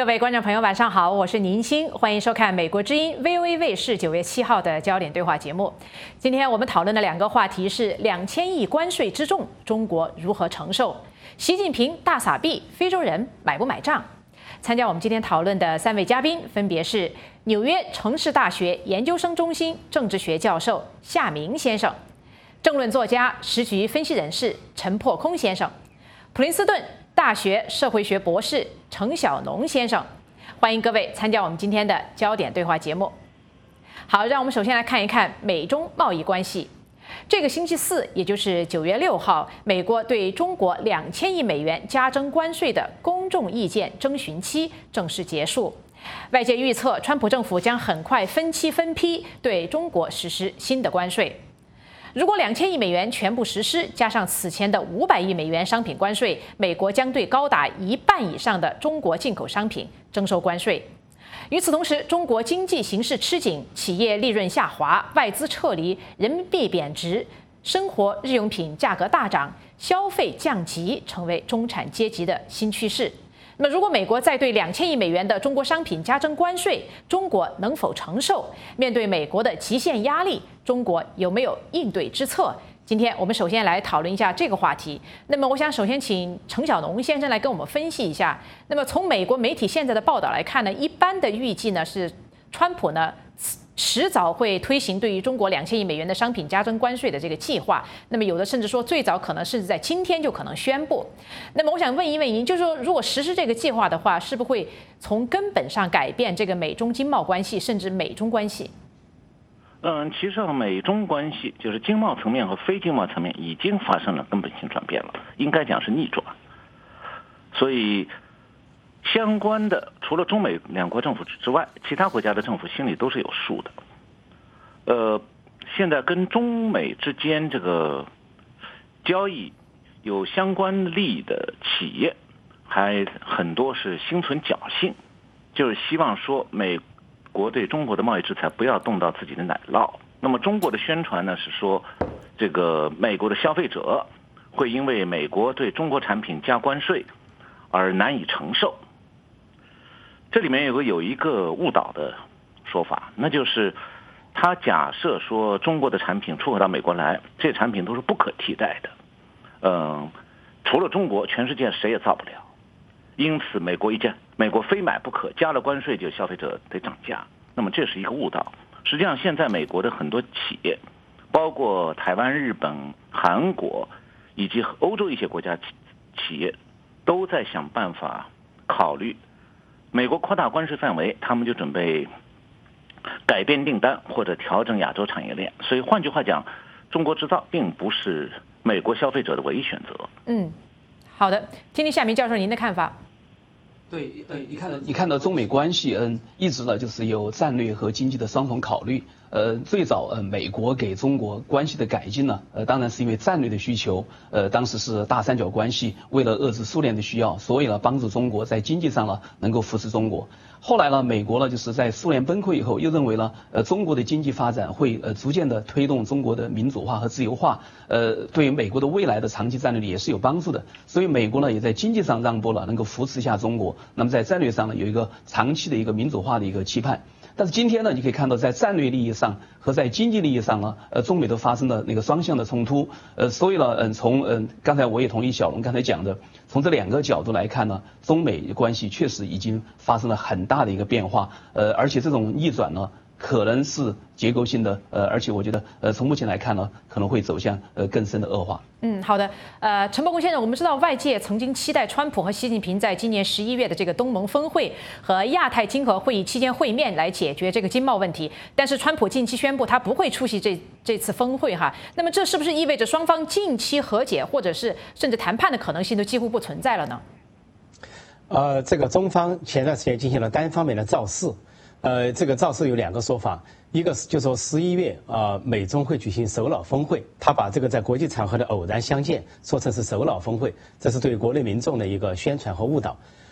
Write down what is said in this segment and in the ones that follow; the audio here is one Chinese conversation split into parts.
各位观众朋友，晚上好，我是宁欣，欢迎收看美国之音 VOA 卫视9月7号的焦点对话节目。今天我们讨论的两个话题是2000亿关税之重，中国如何承受？习近平大撒币，非洲人买不买账？参加我们今天讨论的3位嘉宾分别是纽约城市大学研究生中心政治学教授夏明先生，政论作家、时局分析人士陈破空先生，普林斯顿大学社会学博士程小农先生。欢迎各位参加我们今天的焦点对话节目。好，让我们首先来看一看美中贸易关系。这个星期四，也就是9月6号，美国对中国2000亿美元加征关税的公众意见征询期正式结束。外界预测，川普政府将很快分期分批对中国实施新的关税。如果2000亿美元全部实施，加上此前的500亿美元商品关税，美国将对高达1半以上的中国进口商品征收关税。与此同时，中国经济形势吃紧，企业利润下滑，外资撤离，人民币贬值，生活日用品价格大涨，消费降级成为中产阶级的新趋势。那么，如果美国再对2000亿美元的中国商品加征关税，中国能否承受？面对美国的极限压力，中国有没有应对之策？今天我们首先来讨论一下这个话题。那么，我想首先请程小农先生来跟我们分析一下。那么，从美国媒体现在的报道来看呢，一般的预计呢是，川普呢迟早会推行对于中国2000亿美元的商品加征关税的这个计划。那么有的甚至说最早可能甚至在今天就可能宣布。那么我想问一问您，就是说如果实施这个计划的话，是不是会从根本上改变这个美中经贸关系，甚至美中关系？ 其实美中关系就是经贸层面和非经贸层面已经发生了根本性转变了，应该讲是逆转。所以相关的除了中美两国政府之外，其他国家的政府心里都是有数的。现在跟中美之间这个交易有相关利益的企业，还很多是心存侥幸，就是希望说美国对中国的贸易制裁不要动到自己的奶酪。那么中国的宣传呢是说，这个美国的消费者会因为美国对中国产品加关税而难以承受。这里面有一个误导的说法，那就是他假设说中国的产品出口到美国来，这些产品都是不可替代的，除了中国，全世界谁也造不了。因此美国非买不可，加了关税就消费者得涨价。那么这是一个误导。实际上现在美国的很多企业，包括台湾、日本、韩国以及欧洲一些国家企业，都在想办法考虑美国扩大关税范围，他们就准备改变订单或者调整亚洲产业链。所以换句话讲，中国制造并不是美国消费者的唯一选择。 好的，听听夏明教授您的看法。 对，你看到中美关系，一直呢就是有战略和经济的双重考虑。最早美国给中国关系的改进呢，当然是因为战略的需求。当时是大三角关系，为了遏制苏联的需要，所以呢帮助中国在经济上呢能够扶持中国。后来呢，美国呢就是在苏联崩溃以后，又认为呢，中国的经济发展会逐渐的推动中国的民主化和自由化，对于美国的未来的长期战略也是有帮助的。所以美国呢也在经济上让步了，能够扶持一下中国。那么在战略上呢有一个长期的一个民主化的一个期盼。但是今天呢，你可以看到在战略利益上和在经济利益上呢，中美都发生了那个双向的冲突。所以呢，从刚才我也同意小龙刚才讲的，从这两个角度来看呢，中美关系确实已经发生了很大的一个变化。而且这种逆转呢，可能是结构性的，而且我觉得从目前来看呢，可能会走向更深的恶化。 好的，陈伯公先生，我们知道外界曾经期待川普和习近平在今年11月的这个东盟峰会和亚太经合会议期间会面来解决这个经贸问题，但是川普近期宣布他不会出席这次峰会哈。那么这是不是意味着双方近期和解或者是甚至谈判的可能性都几乎不存在了呢？ 这个中方前段时间进行了单方面的造势。这个造势有两个说法，一个是就说11月美中会举行首脑峰会，他把这个在国际场合的偶然相见说成是首脑峰会，这是对国内民众的一个宣传和误导。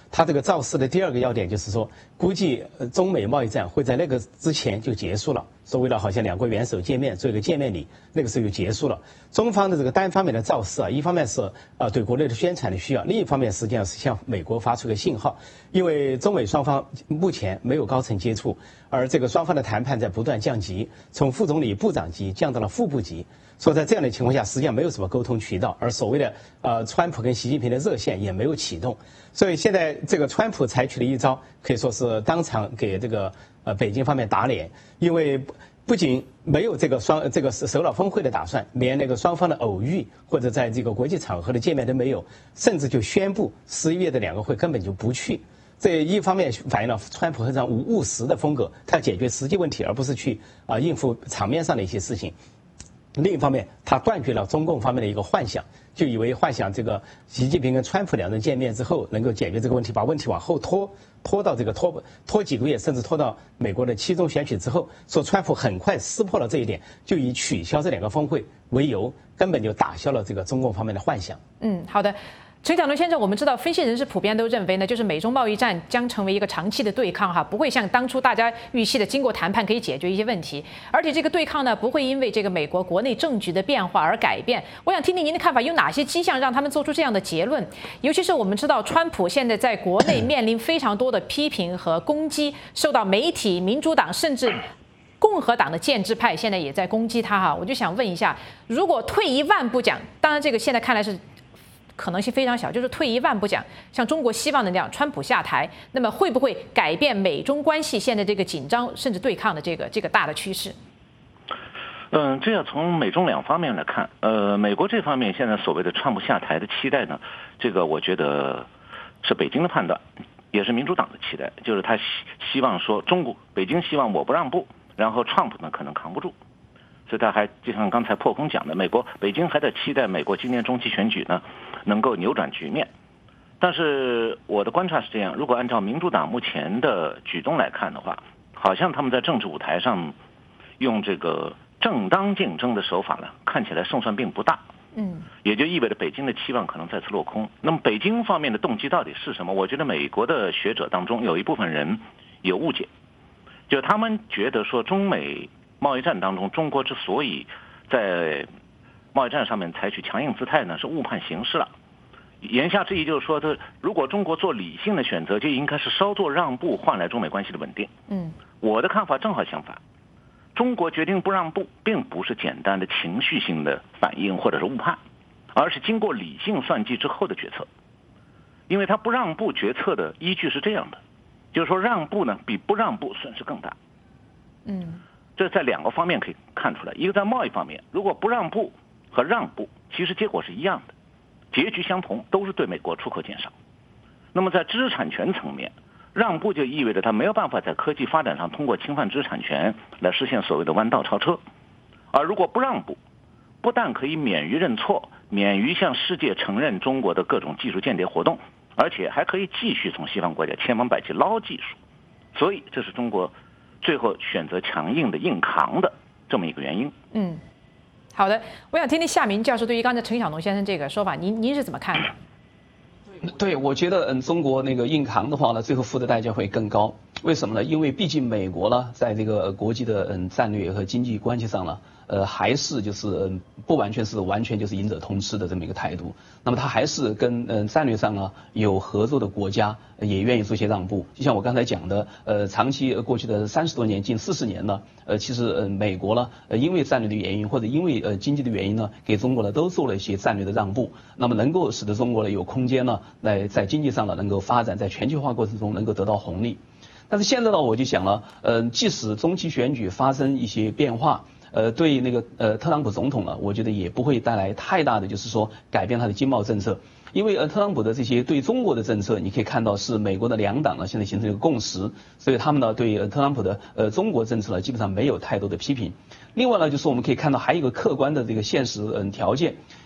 他这个造势的第二个要点就是说，估计中美贸易战会在那个之前就结束了。所谓的好像两国元首见面做一个见面礼，那个时候就结束了。中方的这个单方面的造势啊，一方面是对国内的宣传的需要，另一方面实际上是向美国发出个信号，因为中美双方目前没有高层接触，而这个双方的谈判在不断降级，从副总理、部长级降到了副部级。所以在这样的情况下，实际上没有什么沟通渠道，而所谓的川普跟习近平的热线也没有启动。所以现在这个川普采取的一招，可以说是当场给这个北京方面打脸，因为不仅没有这个首脑峰会的打算，连那个双方的偶遇或者在这个国际场合的见面都没有，甚至就宣布11月的两个会根本就不去。这一方面反映了川普非常务实的风格，他要解决实际问题，而不是去应付场面上的一些事情。另一方面，他断绝了中共方面的一个幻想，就以为幻想这个习近平跟川普两人见面之后能够解决这个问题，把问题往后拖到这个拖几个月，甚至拖到美国的期中选举之后。说川普很快撕破了这一点，就以取消这两个峰会为由，根本就打消了这个中共方面的幻想。 好的。陈小农先生，我们知道分析人士普遍都认为呢，就是美中贸易战将成为一个长期的对抗不会像当初大家预期的经过谈判可以解决一些问题，而且这个对抗呢不会因为这个美国国内政局的变化而改变。我想听听您的看法，有哪些迹象让他们做出这样的结论？尤其是我们知道川普现在在国内面临非常多的批评和攻击，受到媒体、民主党甚至共和党的建制派现在也在攻击他我就想问一下，如果退一万步讲，当然这个现在看来是可能性非常小，就是退一万步讲，像中国希望的那样，川普下台，那么会不会改变美中关系现在这个紧张甚至对抗的这个大的趋势？ 这要从美中两方面来看。美国这方面现在所谓的川普下台的期待呢，这个我觉得是北京的判断，也是民主党的期待，就是他希望说北京希望我不让步，然后川普呢可能扛不住。所以他还就像刚才破空讲的，北京还在期待美国今年中期选举呢能够扭转局面。但是我的观察是这样，如果按照民主党目前的举动来看的话，好像他们在政治舞台上用这个正当竞争的手法呢，看起来胜算并不大。也就意味着北京的期望可能再次落空。那么北京方面的动机到底是什么？我觉得美国的学者当中有一部分人有误解，就他们觉得说中美贸易战当中，中国之所以在贸易战上面采取强硬姿态呢，是误判形势了。言下之意就是说，如果中国做理性的选择，就应该是稍作让步，换来中美关系的稳定。我的看法正好相反，中国决定不让步，并不是简单的情绪性的反应或者是误判，而是经过理性算计之后的决策。因为他不让步决策的依据是这样的，就是说让步呢比不让步损失更大。这在两个方面可以看出来，一个在贸易方面，如果不让步和让步其实结果是一样的，结局相同，都是对美国出口减少。那么在知识产权层面，让步就意味着他没有办法在科技发展上通过侵犯知识产权来实现所谓的弯道超车。而如果不让步，不但可以免于认错，免于向世界承认中国的各种技术间谍活动，而且还可以继续从西方国家千方百计捞技术。所以这是中国最后选择强硬的硬扛的这么一个原因。 好的，我想听听夏明教授对于刚才陈小农先生这个说法，您是怎么看的？ 对，我觉得中国那个硬扛的话呢，最后付的代价会更高。为什么呢？因为毕竟美国呢，在这个国际的战略和经济关系上呢，还是就是不完全就是赢者通吃的这么一个态度。那么他还是跟战略上呢有合作的国家也愿意做些让步。就像我刚才讲的，长期过去的30多年，近40年呢，其实美国呢，因为战略的原因或者因为经济的原因呢，给中国呢都做了一些战略的让步，那么能够使得中国呢有空间呢来在经济上呢能够发展，在全球化过程中能够得到红利。但是现在呢，我就想了，即使中期选举发生一些变化，对那个特朗普总统呢，我觉得也不会带来太大的就是说改变他的经贸政策。因为特朗普的这些对中国的政策，你可以看到是美国的两党呢现在形成一个共识，所以他们呢对特朗普的中国政策呢基本上没有太多的批评。另外呢，就是我们可以看到还有一个客观的这个现实条件，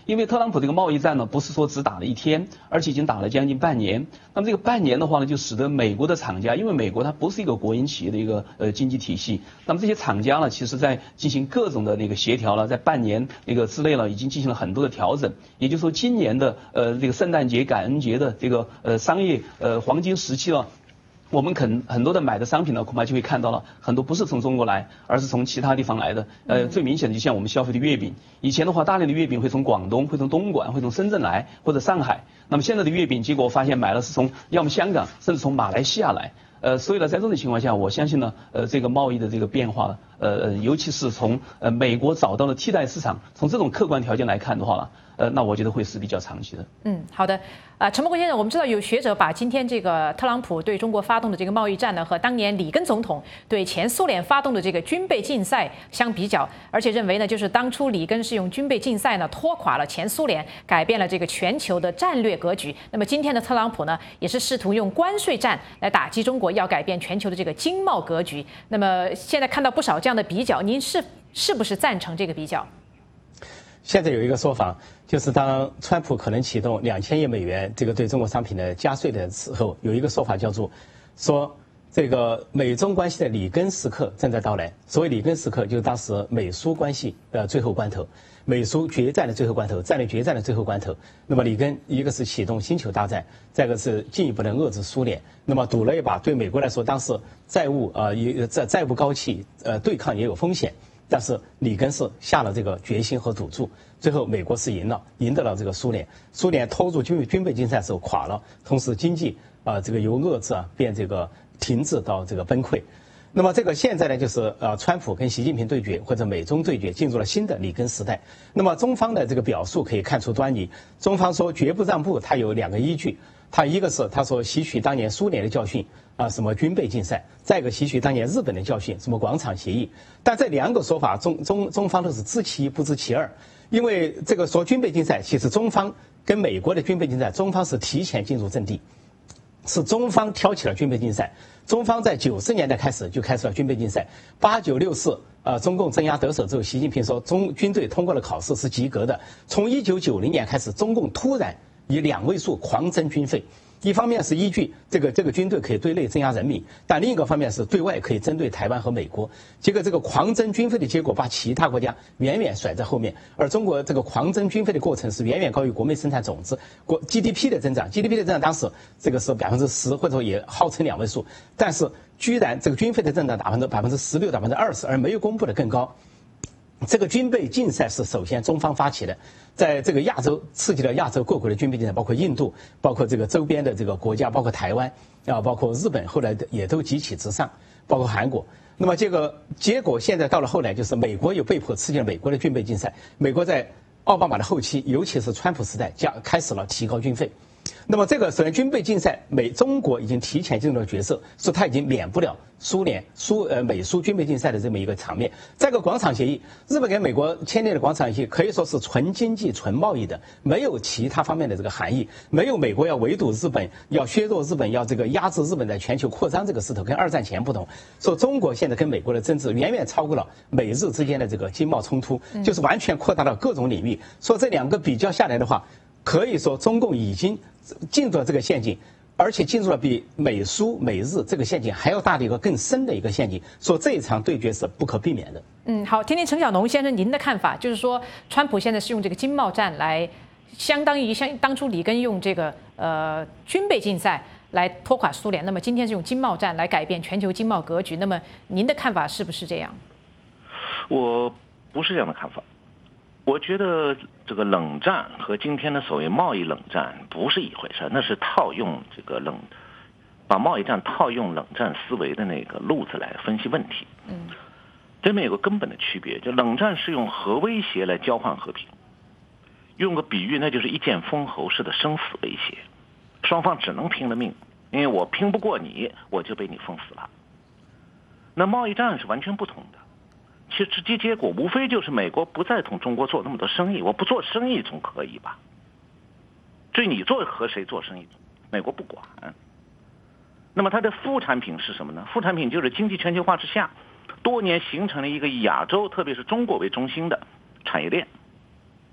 因为特朗普这个贸易战呢，不是说只打了1天，而且已经打了将近半年。那么这个半年的话呢，就使得美国的厂家，因为美国它不是一个国营企业的一个经济体系，那么这些厂家呢，其实在进行各种的那个协调了，在半年那个之内呢，已经进行了很多的调整。也就是说，今年的这个圣诞节、感恩节的这个商业黄金时期了。我们很多的买的商品呢，恐怕就会看到了很多不是从中国来，而是从其他地方来的。最明显的就像我们消费的月饼，以前的话，大量的月饼会从广东、会从东莞、会从深圳来，或者上海。那么现在的月饼，结果我发现买了是从要么香港，甚至从马来西亚来。所以呢，在这种情况下，我相信呢，这个贸易的这个变化，尤其是从美国找到了替代市场，从这种客观条件来看的话呢，那我觉得会是比较长期的。 好的。陈伯国先生，我们知道有学者把今天这个特朗普对中国发动的这个贸易战呢，和当年里根总统对前苏联发动的这个军备竞赛相比较，而且认为呢，就是当初里根是用军备竞赛呢拖垮了前苏联，改变了这个全球的战略格局。那么今天的特朗普呢，也是试图用关税战来打击中国，要改变全球的这个经贸格局。那么现在看到不少这样的比较，您是不是赞成这个比较？ 现在有一个说法，就是当川普可能启动2000亿美元这个对中国商品的加税的时候，有一个说法叫做说这个美中关系的里根时刻正在到来。所谓里根时刻，就是当时美苏关系的最后关头，美苏决战的最后关头，战略决战的最后关头。那么里根一个是启动星球大战，再一个是进一步的遏制苏联，那么赌了一把。对美国来说，当时债务债务高企，对抗也有风险。但是里根是下了这个决心和赌注，最后美国是赢得了这个苏联。苏联拖入军备竞赛时候垮了，同时经济这个由遏制变这个停滞到这个崩溃。那么这个现在呢，就是川普跟习近平对决，或者美中对决，进入了新的里根时代。那么中方的这个表述可以看出端倪，中方说绝不让步，它有2个依据。他一个是他说吸取当年苏联的教训什么军备竞赛，再一个吸取当年日本的教训，什么广场协议。但这2个说法中方都是知其一不知其二，因为这个说军备竞赛，其实中方跟美国的军备竞赛，中方是提前进入阵地，是中方挑起了军备竞赛。中方在90年代开始就开始了军备竞赛，8964中共镇压得手之后，习近平说军队通过了考试是及格的。从1990年开始，中共突然以2位数狂增军费，一方面是依据这个军队可以对内镇压人民，但另一个方面是对外可以针对台湾和美国。结果这个狂增军费的结果把其他国家远远甩在后面，而中国这个狂增军费的过程是远远高于国内生产总值GDP 的增长。GDP 的增长当时这个是10%，或者也号称2位数，但是居然这个军费的增长达16%到20%，而没有公布的更高。这个军备竞赛是首先中方发起的，在这个亚洲刺激了亚洲各国的军备竞赛，包括印度，包括这个周边的这个国家，包括台湾包括日本，后来也都急起直上，包括韩国。那么这个结果现在到了后来，就是美国又被迫刺激了美国的军备竞赛。美国在奥巴马的后期，尤其是川普时代，开始了提高军费。那么这个首先军备竞赛，中国已经提前进入了角色，说他已经免不了美苏军备竞赛的这么一个场面。再一个广场协议，日本跟美国签订的广场协议可以说是纯经济纯贸易的，没有其他方面的这个含义，没有美国要围堵日本，要削弱日本，要这个压制日本在全球扩张这个势头，跟2战前不同。说中国现在跟美国的争执远远超过了美日之间的这个经贸冲突，就是完全扩大到各种领域。说这2个比较下来的话，可以说中共已经进入了这个陷阱，而且进入了比美苏美日这个陷阱还要大的一个更深的一个陷阱，说这一场对决是不可避免的。 好，听听陈小农先生您的看法，就是说川普现在是用这个经贸战来，相当于当初里根用这个军备竞赛来拖垮苏联，那么今天是用经贸战来改变全球经贸格局，那么您的看法是不是这样？ 我不是这样的看法。我觉得这个冷战和今天的所谓贸易冷战不是一回事，那是套用把贸易战套用冷战思维的那个路子来分析问题。这里面有个根本的区别，就冷战是用核威胁来交换和平，用个比喻，那就是一剑封喉式的生死威胁，双方只能拼了命，因为我拼不过你，我就被你封死了。那贸易战是完全不同的。其实直接结果无非就是美国不再同中国做那么多生意，我不做生意总可以吧？至于你和谁做生意，美国不管。那么它的副产品是什么呢？副产品就是经济全球化之下，多年形成了一个以亚洲特别是中国为中心的产业链。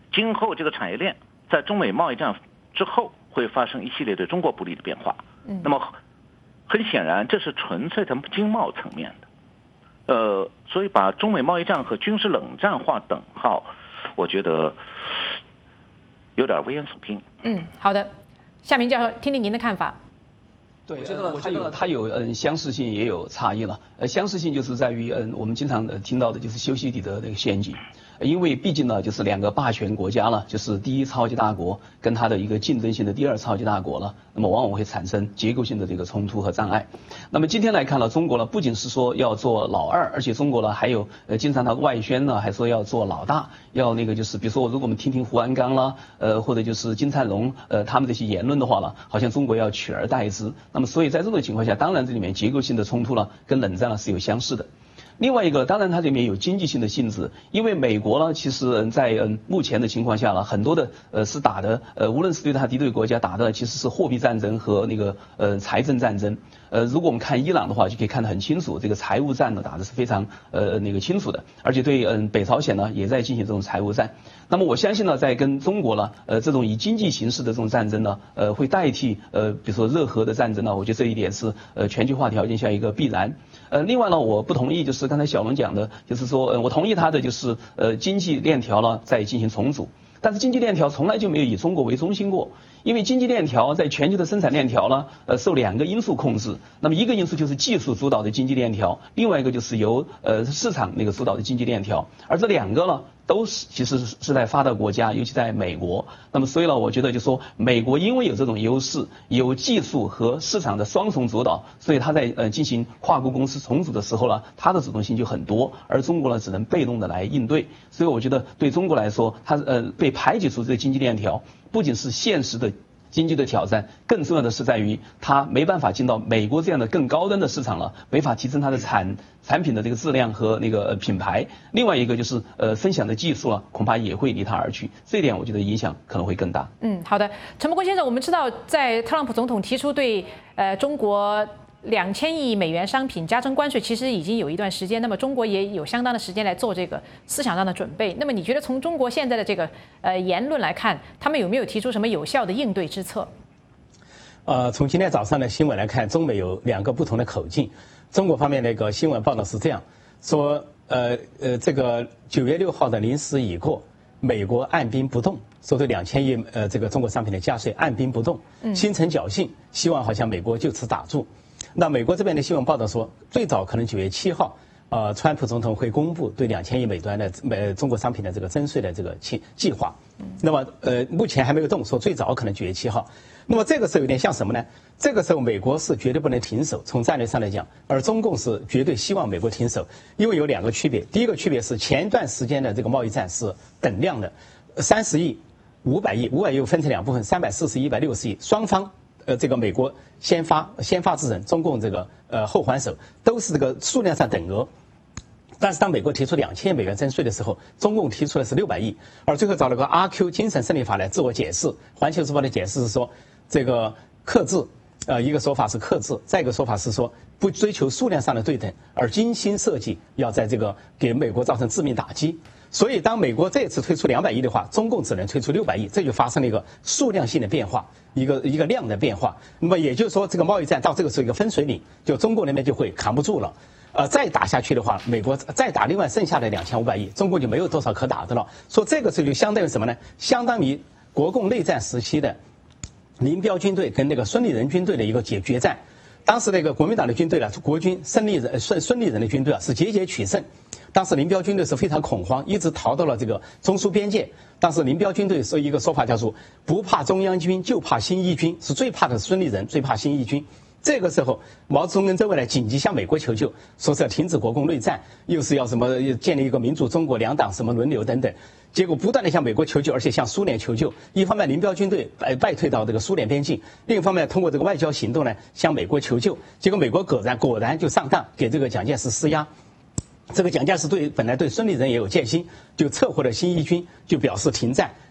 今后这个产业链在中美贸易战之后会发生一系列对中国不利的变化。那么很显然，这是纯粹的经贸层面的。所以把中美贸易战和军事冷战划等号，我觉得有点危言耸听。 好的，夏明教授，听听您的看法。 对，我觉得它有相似性，也有差异了。相似性就是在于我们经常听到的就是修昔底德这个陷阱。因为毕竟呢，就是两个霸权国家了，就是第一超级大国跟它的一个竞争性的第二超级大国了，那么往往会产生结构性的这个冲突和障碍。那么今天来看呢，中国呢不仅是说要做老二，而且中国呢还有经常它外宣呢还说要做老大，要那个就是比如说如果我们听胡鞍钢啦，或者就是金灿荣他们这些言论的话呢，好像中国要取而代之。那么所以在这种情况下，当然这里面结构性的冲突呢跟冷战呢是有相似的。另外一个，当然它里面有经济性的性质，因为美国呢，其实在目前的情况下呢，很多的是打的无论是对它敌对国家打的其实是货币战争和那个财政战争。如果我们看伊朗的话，就可以看得很清楚，这个财务战呢打的是非常那个清楚的，而且对北朝鲜呢也在进行这种财务战。那么我相信呢，在跟中国呢这种以经济形式的这种战争呢会代替比如说热核的战争呢，我觉得这一点是全球化条件下一个必然。另外呢，我不同意就是刚才小龙讲的，就是说我同意他的就是经济链条呢在进行重组。但是经济链条从来就没有以中国为中心过，因为经济链条在全球的生产链条呢，受两个因素控制。那么一个因素就是技术主导的经济链条，另外一个就是由市场那个主导的经济链条。而这两个呢，都是其实是在发达国家，尤其在美国。那么所以呢，我觉得就说美国因为有这种优势，有技术和市场的双重主导，所以它在进行跨国公司重组的时候呢，它的主动性就很多，而中国呢只能被动的来应对。所以我觉得对中国来说，它被排挤出这个经济链条，不仅是现实的经济的挑战，更重要的是在于它没办法进到美国这样的更高端的市场了，没法提升它的产品的这个质量和那个品牌。另外一个就是分享的技术啊，恐怕也会离它而去。这一点我觉得影响可能会更大。 好的，陈伯公先生，我们知道在特朗普总统提出对中国2000亿美元商品加征关税，其实已经有一段时间，那么中国也有相当的时间来做这个思想上的准备。那么你觉得从中国现在的这个言论来看，他们有没有提出什么有效的应对之策？ 从今天早上的新闻来看，中美有两个不同的口径。中国方面那个新闻报道是这样说：这个9月6号的0时已过，美国按兵不动，说对2000亿这个中国商品的加税按兵不动，心存侥幸，希望好像美国就此打住。那美国这边的新闻报道说，最早可能9月7号，川普总统会公布对2000亿美元的中国商品的这个征税的这个计划。那么目前还没有动，说最早可能9月7号。那么这个时候有点像什么呢？这个时候美国是绝对不能停手，从战略上来讲，而中共是绝对希望美国停手，因为有两个区别。第一个区别是前段时间的这个贸易战是等量的，30亿、500亿，500亿又分成两部分，340亿、160亿，双方。这个美国先发制人，中共这个后还手，都是这个数量上等额。但是当美国提出2000亿美元征税的时候，中共提出的是600亿，而最后找了个阿 Q 精神胜利法来自我解释。环球时报的解释是说，这个克制，一个说法是克制，再一个说法是说不追求数量上的对等，而精心设计要在这个给美国造成致命打击。所以，当美国这次推出200亿的话，中共只能推出600亿，这就发生了一个数量性的变化，一个量的变化。那么也就是说，这个贸易战到这个时候一个分水岭，就中国那边就会扛不住了。再打下去的话，美国再打另外剩下的2500亿，中共就没有多少可打的了。说这个时候就相当于什么呢？相当于国共内战时期的林彪军队跟那个孙立人军队的一个决战。当时那个国民党的军队呢，国军孙立人的军队啊是节节取胜。当时林彪军队是非常恐慌，一直逃到了这个中苏边界。当时林彪军队是一个说法叫做“不怕中央军，就怕新一军”，是最怕的孙立人，最怕新一军。这个时候，毛泽东跟周恩来紧急向美国求救，说是要停止国共内战，又是要什么建立一个民主中国，两党什么轮流等等。结果不断的向美国求救，而且向苏联求救。一方面，林彪军队败退到这个苏联边境；另一方面，通过这个外交行动呢，向美国求救。结果美国果然就上当，给这个蒋介石施压。这个蒋介石本来对孙立人也有戒心，就撤回了新一军，就表示停战。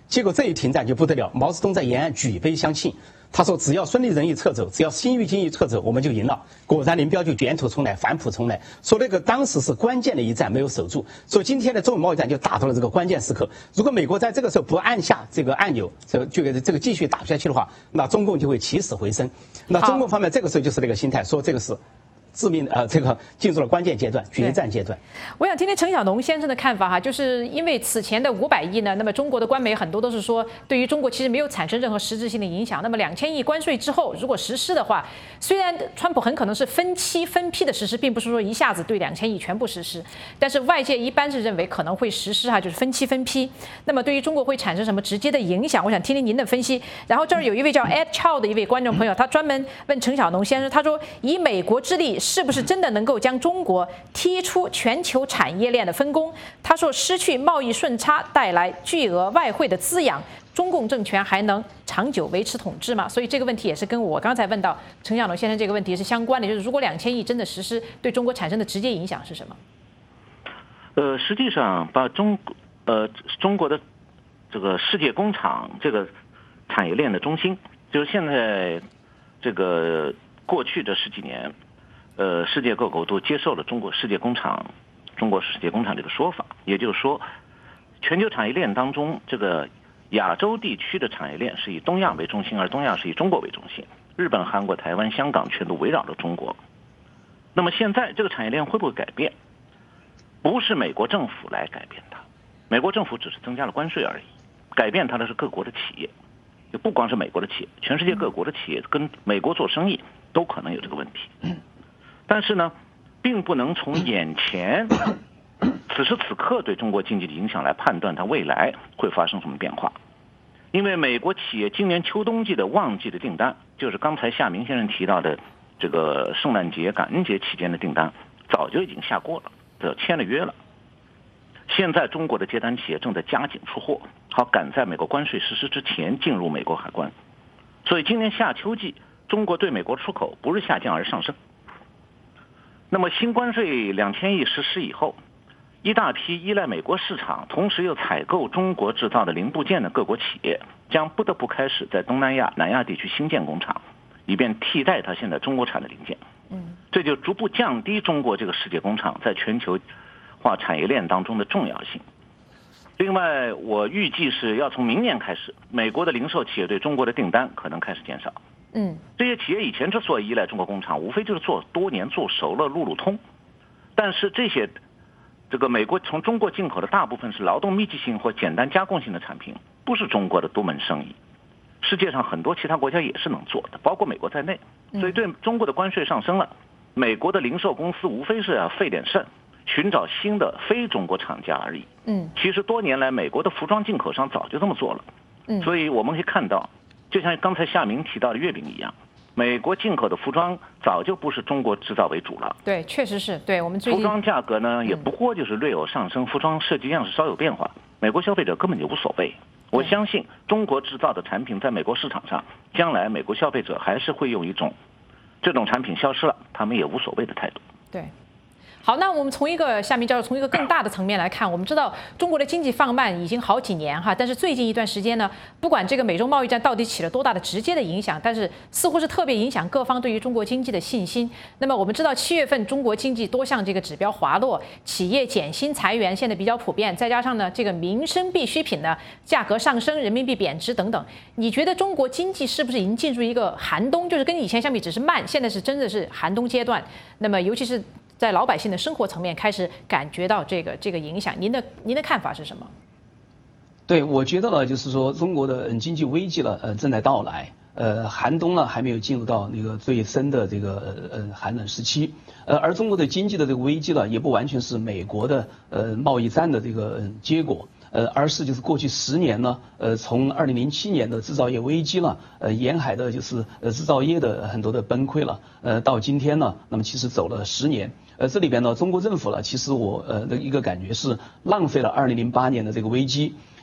结果这一停战就不得了，毛泽东在延安举杯相庆。他说：“只要孙立人一撤走，只要新域经一撤走，我们就赢了。”果然，林彪就卷土重来，反哺重来。说那个当时是关键的一战没有守住，所以今天的中美贸易战就打到了这个关键时刻。如果美国在这个时候不按下这个按钮，这个继续打下去的话，那中共就会起死回生。那中共方面这个时候就是那个心态，说这个是致命这个进入了关键阶段，决战阶段。 我想听听陈晓农先生的看法哈，就是因为此前的500亿呢，那么中国的官媒很多都是说，对于中国其实没有产生任何实质性的影响。那么2000亿关税之后，如果实施的话，虽然川普很可能是分期分批的实施，并不是说一下子对2000亿全部实施，但是外界一般是认为可能会实施哈，就是分期分批。那么对于中国会产生什么直接的影响？我想听听您的分析。然后这儿有一位叫 Ed Chow 的一位观众朋友，他专门问陈晓农先生，他说以美国之力，是不是真的能够将中国踢出全球产业链的分工？他说，失去贸易顺差带来巨额外汇的滋养，中共政权还能长久维持统治吗？所以这个问题也是跟我刚才问到陈晓农先生这个问题是相关的，就是如果2000亿真的实施，对中国产生的直接影响是什么？ 实际上把中国的这个世界工厂这个产业链的中心，就是现在这个过去的10几年。世界各国都接受了中国世界工厂这个说法，也就是说，全球产业链当中，这个亚洲地区的产业链是以东亚为中心，而东亚是以中国为中心，日本、韩国、台湾、香港全都围绕着中国。那么现在这个产业链会不会改变？不是美国政府来改变它，美国政府只是增加了关税而已，改变它的是各国的企业，就不光是美国的企业，全世界各国的企业跟美国做生意都可能有这个问题。但是呢，并不能从眼前此时此刻对中国经济的影响来判断它未来会发生什么变化。因为美国企业今年秋冬季的旺季的订单，就是刚才夏明先生提到的这个圣诞节、感恩节期间的订单，早就已经下过了，这签了约了。现在中国的接单企业正在加紧出货，好赶在美国关税实施之前进入美国海关。所以今年夏秋季，中国对美国出口不是下降而是上升。那么新关税2000亿实施以后，一大批依赖美国市场，同时又采购中国制造的零部件的各国企业，将不得不开始在东南亚、南亚地区新建工厂，以便替代它现在中国产的零件。这就逐步降低中国这个世界工厂在全球化产业链当中的重要性。另外，我预计是要从明年开始，美国的零售企业对中国的订单可能开始减少。这些企业以前之所以依赖中国工厂，无非就是多年做熟了路路通。但是这个美国从中国进口的大部分是劳动密集性或简单加工性的产品，不是中国的多门生意。世界上很多其他国家也是能做的，包括美国在内。所以对中国的关税上升了，美国的零售公司无非是要费点肾，寻找新的非中国厂家而已。其实多年来美国的服装进口商早就这么做了。所以我们可以看到，就像刚才夏明提到的月饼一样，美国进口的服装早就不是中国制造为主了。 对，确实是。对，我们服装价格呢，也不过就是略有上升，服装设计样式稍有变化，美国消费者根本就无所谓。我相信中国制造的产品在美国市场上，将来美国消费者还是会用一种这种产品消失了，他们也无所谓的态度。 对。好，那我们从一个夏明教授从一个更大的层面来看，我们知道中国的经济放慢已经好几年哈，但是最近一段时间呢，不管这个美中贸易战到底起了多大的直接的影响，但是似乎是特别影响各方对于中国经济的信心。那么我们知道7月份中国经济多项这个指标滑落，企业减薪裁员现在比较普遍，再加上呢这个民生必需品呢价格上升，人民币贬值等等，你觉得中国经济是不是已经进入一个寒冬？就是跟以前相比只是慢，现在是真的是寒冬阶段。那么尤其是在老百姓的生活层面开始感觉到这个影响，您的看法是什么？ 对，我觉得呢，就是说中国的经济危机呢，正在到来。寒冬呢还没有进入到那个最深的这个寒冷时期。而中国的经济的这个危机呢，也不完全是美国的贸易战的这个结果。而是就是过去10年呢，从2007年的制造业危机了，沿海的就是制造业的很多的崩溃了，到今天呢，那么其实走了10年。这里边呢，中国政府呢，其实我的一个感觉是浪费了2008年的这个危机，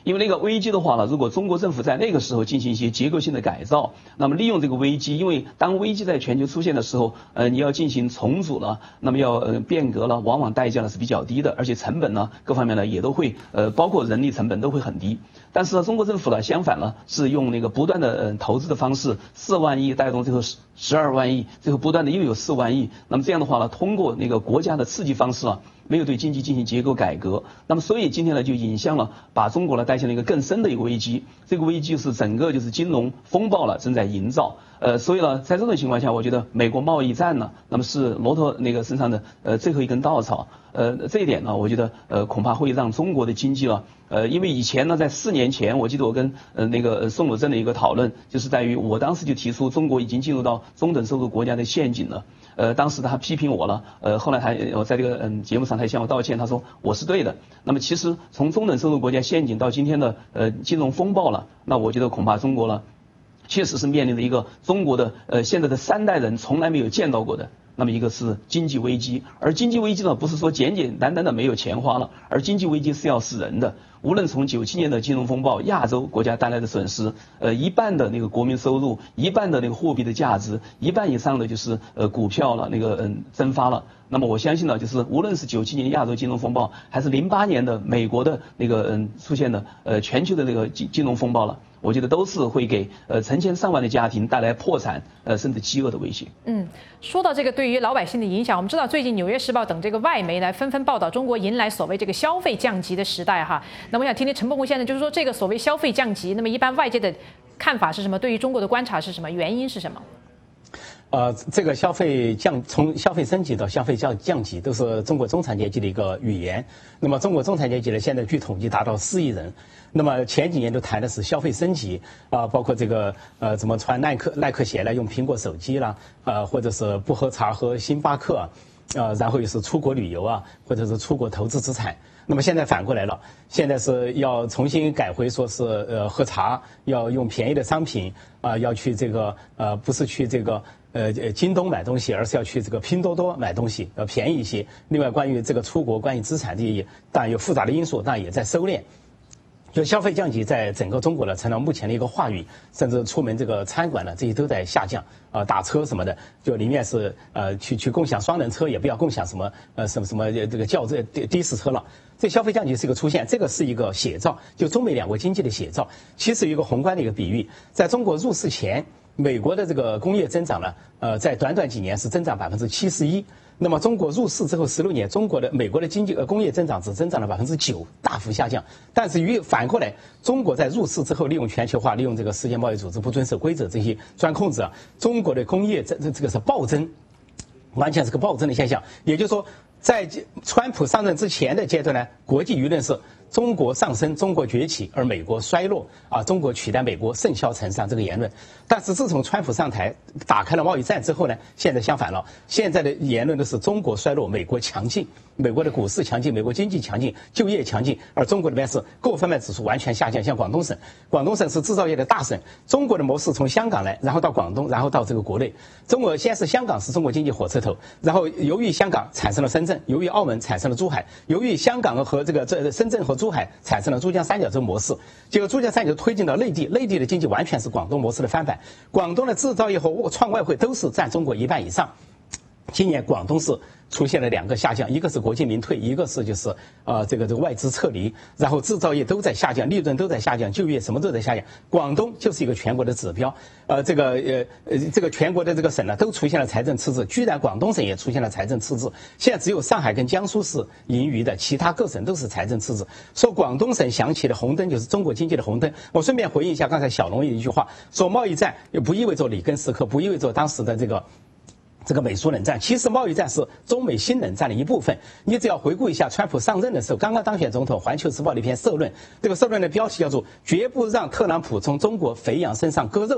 因为那个危机的话呢，如果中国政府在那个时候进行一些结构性的改造，那么利用这个危机，因为当危机在全球出现的时候，你要进行重组了，那么要变革了，往往代价呢是比较低的，而且成本呢各方面呢也都会包括人力成本都会很低。但是呢，中国政府呢相反呢是用那个不断的投资的方式，4万亿带动最后12万亿，最后不断的又有4万亿。那么这样的话呢，通过那个国家的刺激方式啊，没有对经济进行结构改革，那么所以今天呢就引向了把中国呢带向了一个更深的一个危机。这个危机是整个就是金融风暴了正在营造。所以呢，在这种情况下，我觉得美国贸易战呢，那么是骆驼那个身上的最后一根稻草。这一点呢，我觉得恐怕会让中国的经济了，因为以前呢，在4年前，我记得我跟那个宋鲁正的一个讨论，就是在于我当时就提出中国已经进入到中等收入国家的陷阱了。当时他批评我了，后来我在这个节目上他向我道歉，他说我是对的。那么其实从中等收入国家陷阱到今天的金融风暴了，那我觉得恐怕中国了，确实是面临着一个中国的现在的3代人从来没有见到过的。那么一个是经济危机，而经济危机呢，不是说简简单单的没有钱花了，而经济危机是要死人的。无论从97年的金融风暴，亚洲国家带来的损失，一半的那个国民收入，一半的那个货币的价值，一半以上的就是股票了那个蒸发了。那么我相信呢，就是无论是97年亚洲金融风暴，还是08年的美国的那个出现的全球的那个金融风暴了，我觉得都是会给成千上万的家庭带来破产甚至饥饿的威胁。 说到这个对于老百姓的影响，我们知道最近《纽约时报》等这个外媒来纷纷报道中国迎来所谓这个消费降级的时代哈。那我想听听陈伯宏先生，就是说这个所谓消费降级，那么一般外界的看法是什么？对于中国的观察是什么？原因是什么？ 这个从消费升级到消费降级，都是中国中产阶级的一个语言。那么中国中产阶级呢，现在据统计达到4亿人。那么前几年都谈的是消费升级包括这个怎么穿耐克鞋来用苹果手机啦，或者是不喝茶喝星巴克然后又是出国旅游或者是出国投资资产。那么现在反过来了，现在是要重新改回说是喝茶要用便宜的商品要去这个不是去这个京东买东西，而是要去这个拼多多买东西，要便宜一些。另外，关于这个出国，关于资产这些，当然有复杂的因素，当然也在收敛。就消费降级在整个中国呢，成了目前的一个话语，甚至出门这个餐馆呢，这些都在下降打车什么的，就宁愿是去共享双人车，也不要共享什么这个轿的士车了。这消费降级是一个出现，这个是一个写照，就中美两国经济的写照。其实有一个宏观的一个比喻，在中国入世前，美国的这个工业增长呢，在短短几年是增长71%。那么中国入世之后16年，美国的经济工业增长只增长了9%，大幅下降。但是反过来，中国在入世之后，利用全球化，利用这个世界贸易组织不遵守规则这些钻空子中国的工业这个是暴增，完全是个暴增的现象。也就是说，在川普上任之前的阶段呢，国际舆论是中国上升，中国崛起，而美国衰落中国取代美国，盛嚣尘上这个言论。但是自从川普上台，打开了贸易战之后呢，现在相反了，现在的言论都是中国衰落，美国强劲，美国的股市强劲，美国经济强劲，就业强劲，而中国这边是各方面指数完全下降。像广东省是制造业的大省，中国的模式从香港来，然后到广东，然后到这个国内。先是香港是中国经济火车头，然后由于香港产生了深圳，由于澳门产生了珠海，由于香港和深圳和珠海产生了珠江三角洲模式，结果珠江三角洲推进到内地，内地的经济完全是广东模式的翻版。广东的制造业和创外汇都是占中国1半以上。今年广东是出现了2个下降，一个是国进民退，一个是就是这个外资撤离，然后制造业都在下降，利润都在下降，就业什么都在下降。广东就是一个全国的指标，这个全国的这个省呢都出现了财政赤字，居然广东省也出现了财政赤字。现在只有上海跟江苏是盈余的，其他各省都是财政赤字。说广东省响起的红灯就是中国经济的红灯。我顺便回应一下刚才小龙的一句话，说贸易战也不意味着里根时刻，不意味着当时的这个美苏冷战，其实贸易战是中美新冷战的一部分。你只要回顾一下川普上任的时候，刚刚当选总统，《环球时报》的一篇社论，这个社论的标题叫做"绝不让特朗普从中国肥羊身上割肉"。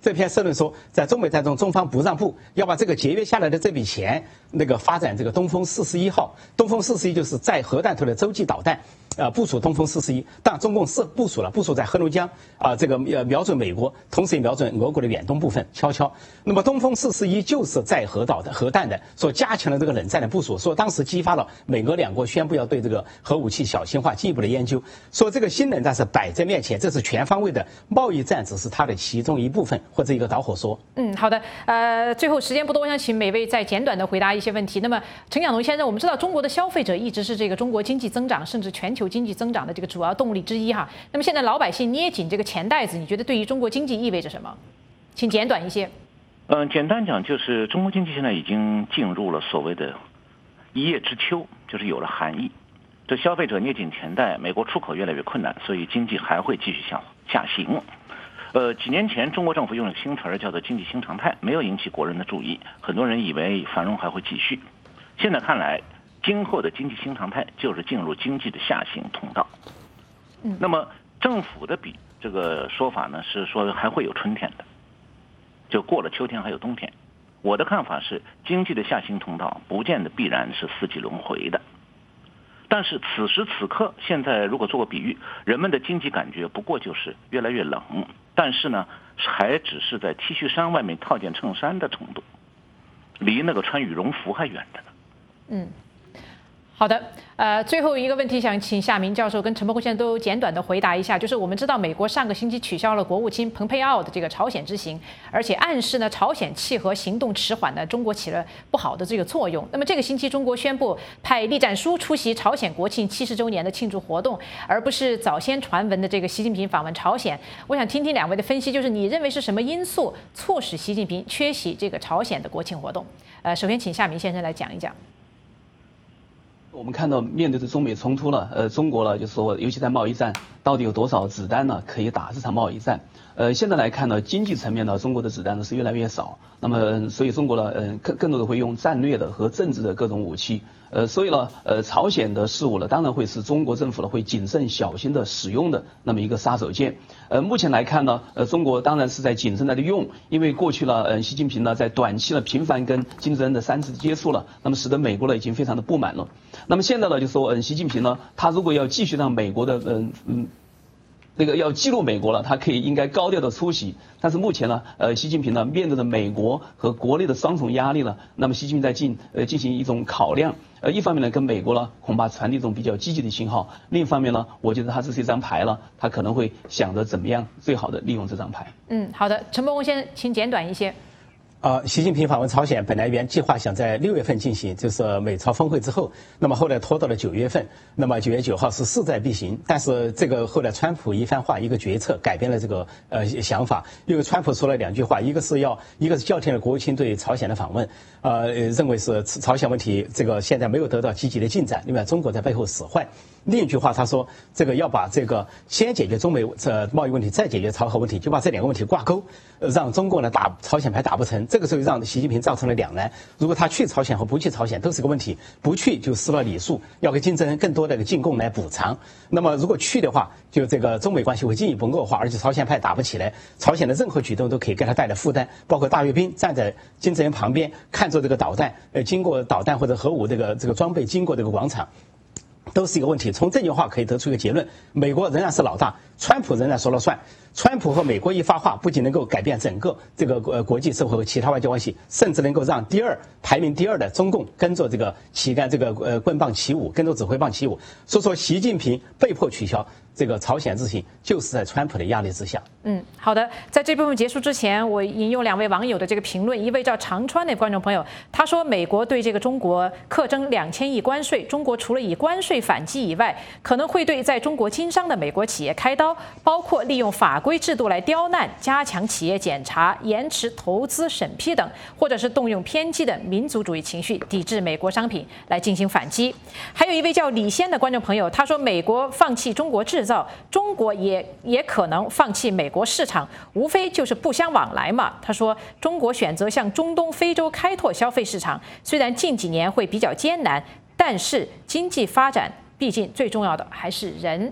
这篇社论说，在中美战中，中方不让步，要把这个节约下来的这笔钱，发展这个东风41号。东风41就是载核弹头的洲际导弹。部署东风41，但中共是部署在黑龙江瞄准美国，同时也瞄准俄国的远东部分，悄悄。那么东风41就是载核弹的，说加强了这个冷战的部署，说当时激发了美俄两国宣布要对这个核武器小型化进一步的研究，说这个新冷战是摆在面前，这是全方位的，贸易战只是它的其中一部分或者一个导火索。 好的，最后时间不多，我想请每位再简短的回答一些问题。那么陈蒋龙先生，我们知道中国的消费者一直是这个中国经济增长甚至全球经济增长的这个主要动力之一哈。那么现在老百姓捏紧这个钱袋子，你觉得对于中国经济意味着什么？请简短一些。 简单讲就是中国经济现在已经进入了所谓的一叶知秋，就是有了寒意。这消费者捏紧钱袋，美国出口越来越困难，所以经济还会继续下行。几年前中国政府用了新词儿叫做经济新常态，没有引起国人的注意，很多人以为繁荣还会继续。现在看来，今后的经济新常态就是进入经济的下行通道。那么政府的这个说法呢，是说还会有春天的，就过了秋天还有冬天。我的看法是，经济的下行通道不见得必然是四季轮回的。但是此时此刻，现在如果做个比喻，人们的经济感觉不过就是越来越冷，但是呢，还只是在 T 恤衫外面套件衬衫的程度，离那个穿羽绒服还远着呢。 好的，最后一个问题想请夏明教授跟陈伯宏先生都简短的回答一下，就是我们知道美国上个星期取消了国务卿蓬佩奥的这个朝鲜之行，而且暗示呢朝鲜契合行动迟缓呢，中国起了不好的这个作用。那么这个星期中国宣布派栗战书出席朝鲜国庆70周年的庆祝活动，而不是早先传闻的这个习近平访问朝鲜。我想听听两位的分析，就是你认为是什么因素促使习近平缺席这个朝鲜的国庆活动？首先请夏明先生来讲一讲。 我们看到面对着中美冲突了，中国呢就是说，尤其在贸易战，到底有多少子弹呢可以打这场贸易战？现在来看呢，经济层面呢，中国的子弹呢是越来越少。那么，所以中国呢，更多的会用战略的和政治的各种武器。所以呢，朝鲜的事务呢，当然会是中国政府呢会谨慎小心的使用的那么一个杀手锏。目前来看呢，中国当然是在谨慎的用，因为过去呢，习近平呢在短期呢频繁跟金正恩的3次接触了，那么使得美国呢已经非常的不满了。那么现在呢，就说习近平呢，他如果要继续让美国的要激怒美国了，他应该高调的出席。但是目前呢，习近平呢面对着美国和国内的双重压力呢，那么习近平在进行一种考量。一方面呢，跟美国呢恐怕传递一种比较积极的信号；另一方面呢，我觉得他这是一张牌了，他可能会想着怎么样最好的利用这张牌。 好的，陈伯宏先生，请简短一些。 习近平访问朝鲜本来原计划想在6月份进行，就是美朝峰会之后，那么后来拖到了9月份，那么9月9号是势在必行，但是这个后来川普一番话一个决策改变了这个想法，因为川普说了2句话，一个是叫停了国务卿对朝鲜的访问，认为是朝鲜问题这个现在没有得到积极的进展，另外中国在背后使坏。另一句话他说，这个要把这个先解决中美贸易问题，再解决朝核问题，就把这2个问题挂钩，让中国呢打朝鲜牌打不成。这个时候让习近平造成了两难，如果他去朝鲜和不去朝鲜都是个问题，不去就失了礼数，要给金正恩更多的进贡来补偿。那么如果去的话，就这个中美关系会进一步恶化，而且朝鲜派打不起来，朝鲜的任何举动都可以给他带来负担，包括大阅兵站在金正恩旁边看着这个导弹，经过导弹或者核武这个装备经过这个广场，都是一个问题。从这句话可以得出一个结论，美国仍然是老大，川普仍然说了算。川普和美国一发话，不仅能够改变整个这个国际社会和其他外交关系，甚至能够让排名第二的中共跟着这个旗杆棍棒起舞，跟着指挥棒起舞。所以说，习近平被迫取消这个朝鲜之行，就是在川普的压力之下。 好的，在这部分结束之前，我引用2位网友的这个评论。一位叫长川的观众朋友，他说美国对这个中国课征2000亿关税，中国除了以关税反击以外，可能会对在中国经商的美国企业开刀，包括利用法规制度来刁难、加强企业检查、延迟投资审批等，或者是动用偏激的民族主义情绪抵制美国商品来进行反击。还有一位叫李先的观众朋友，他说美国放弃中国制造，中国也可能放弃美国市场，无非就是不相往来嘛。他说中国选择向中东、非洲开拓消费市场，虽然近几年会比较艰难，但是经济发展毕竟最重要的还是人。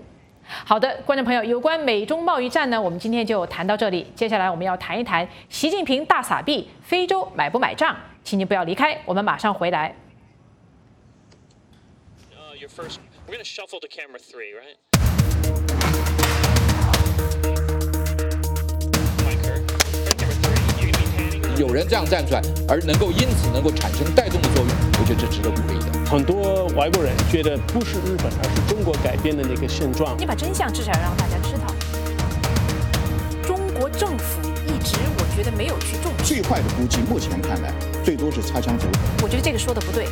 好的，观众朋友，有关美中贸易战呢，我们今天就谈到这里。接下来我们要谈一谈习近平大撒币，非洲买不买账？请您不要离开，我们马上回来。 We're gonna shuffle to camera 3, right? Camera 3, you're gonna be panning. 有人这样站出来，而因此能够产生带动的作用，我觉得这值得鼓励的。 很多外国人觉得不是日本，而是中国改变的那个现状。 你把真相至少要让大家知道。中国政府一直我觉得没有去重视。 最坏的估计，目前看来，最多是擦枪走火。 我觉得这个说的不对。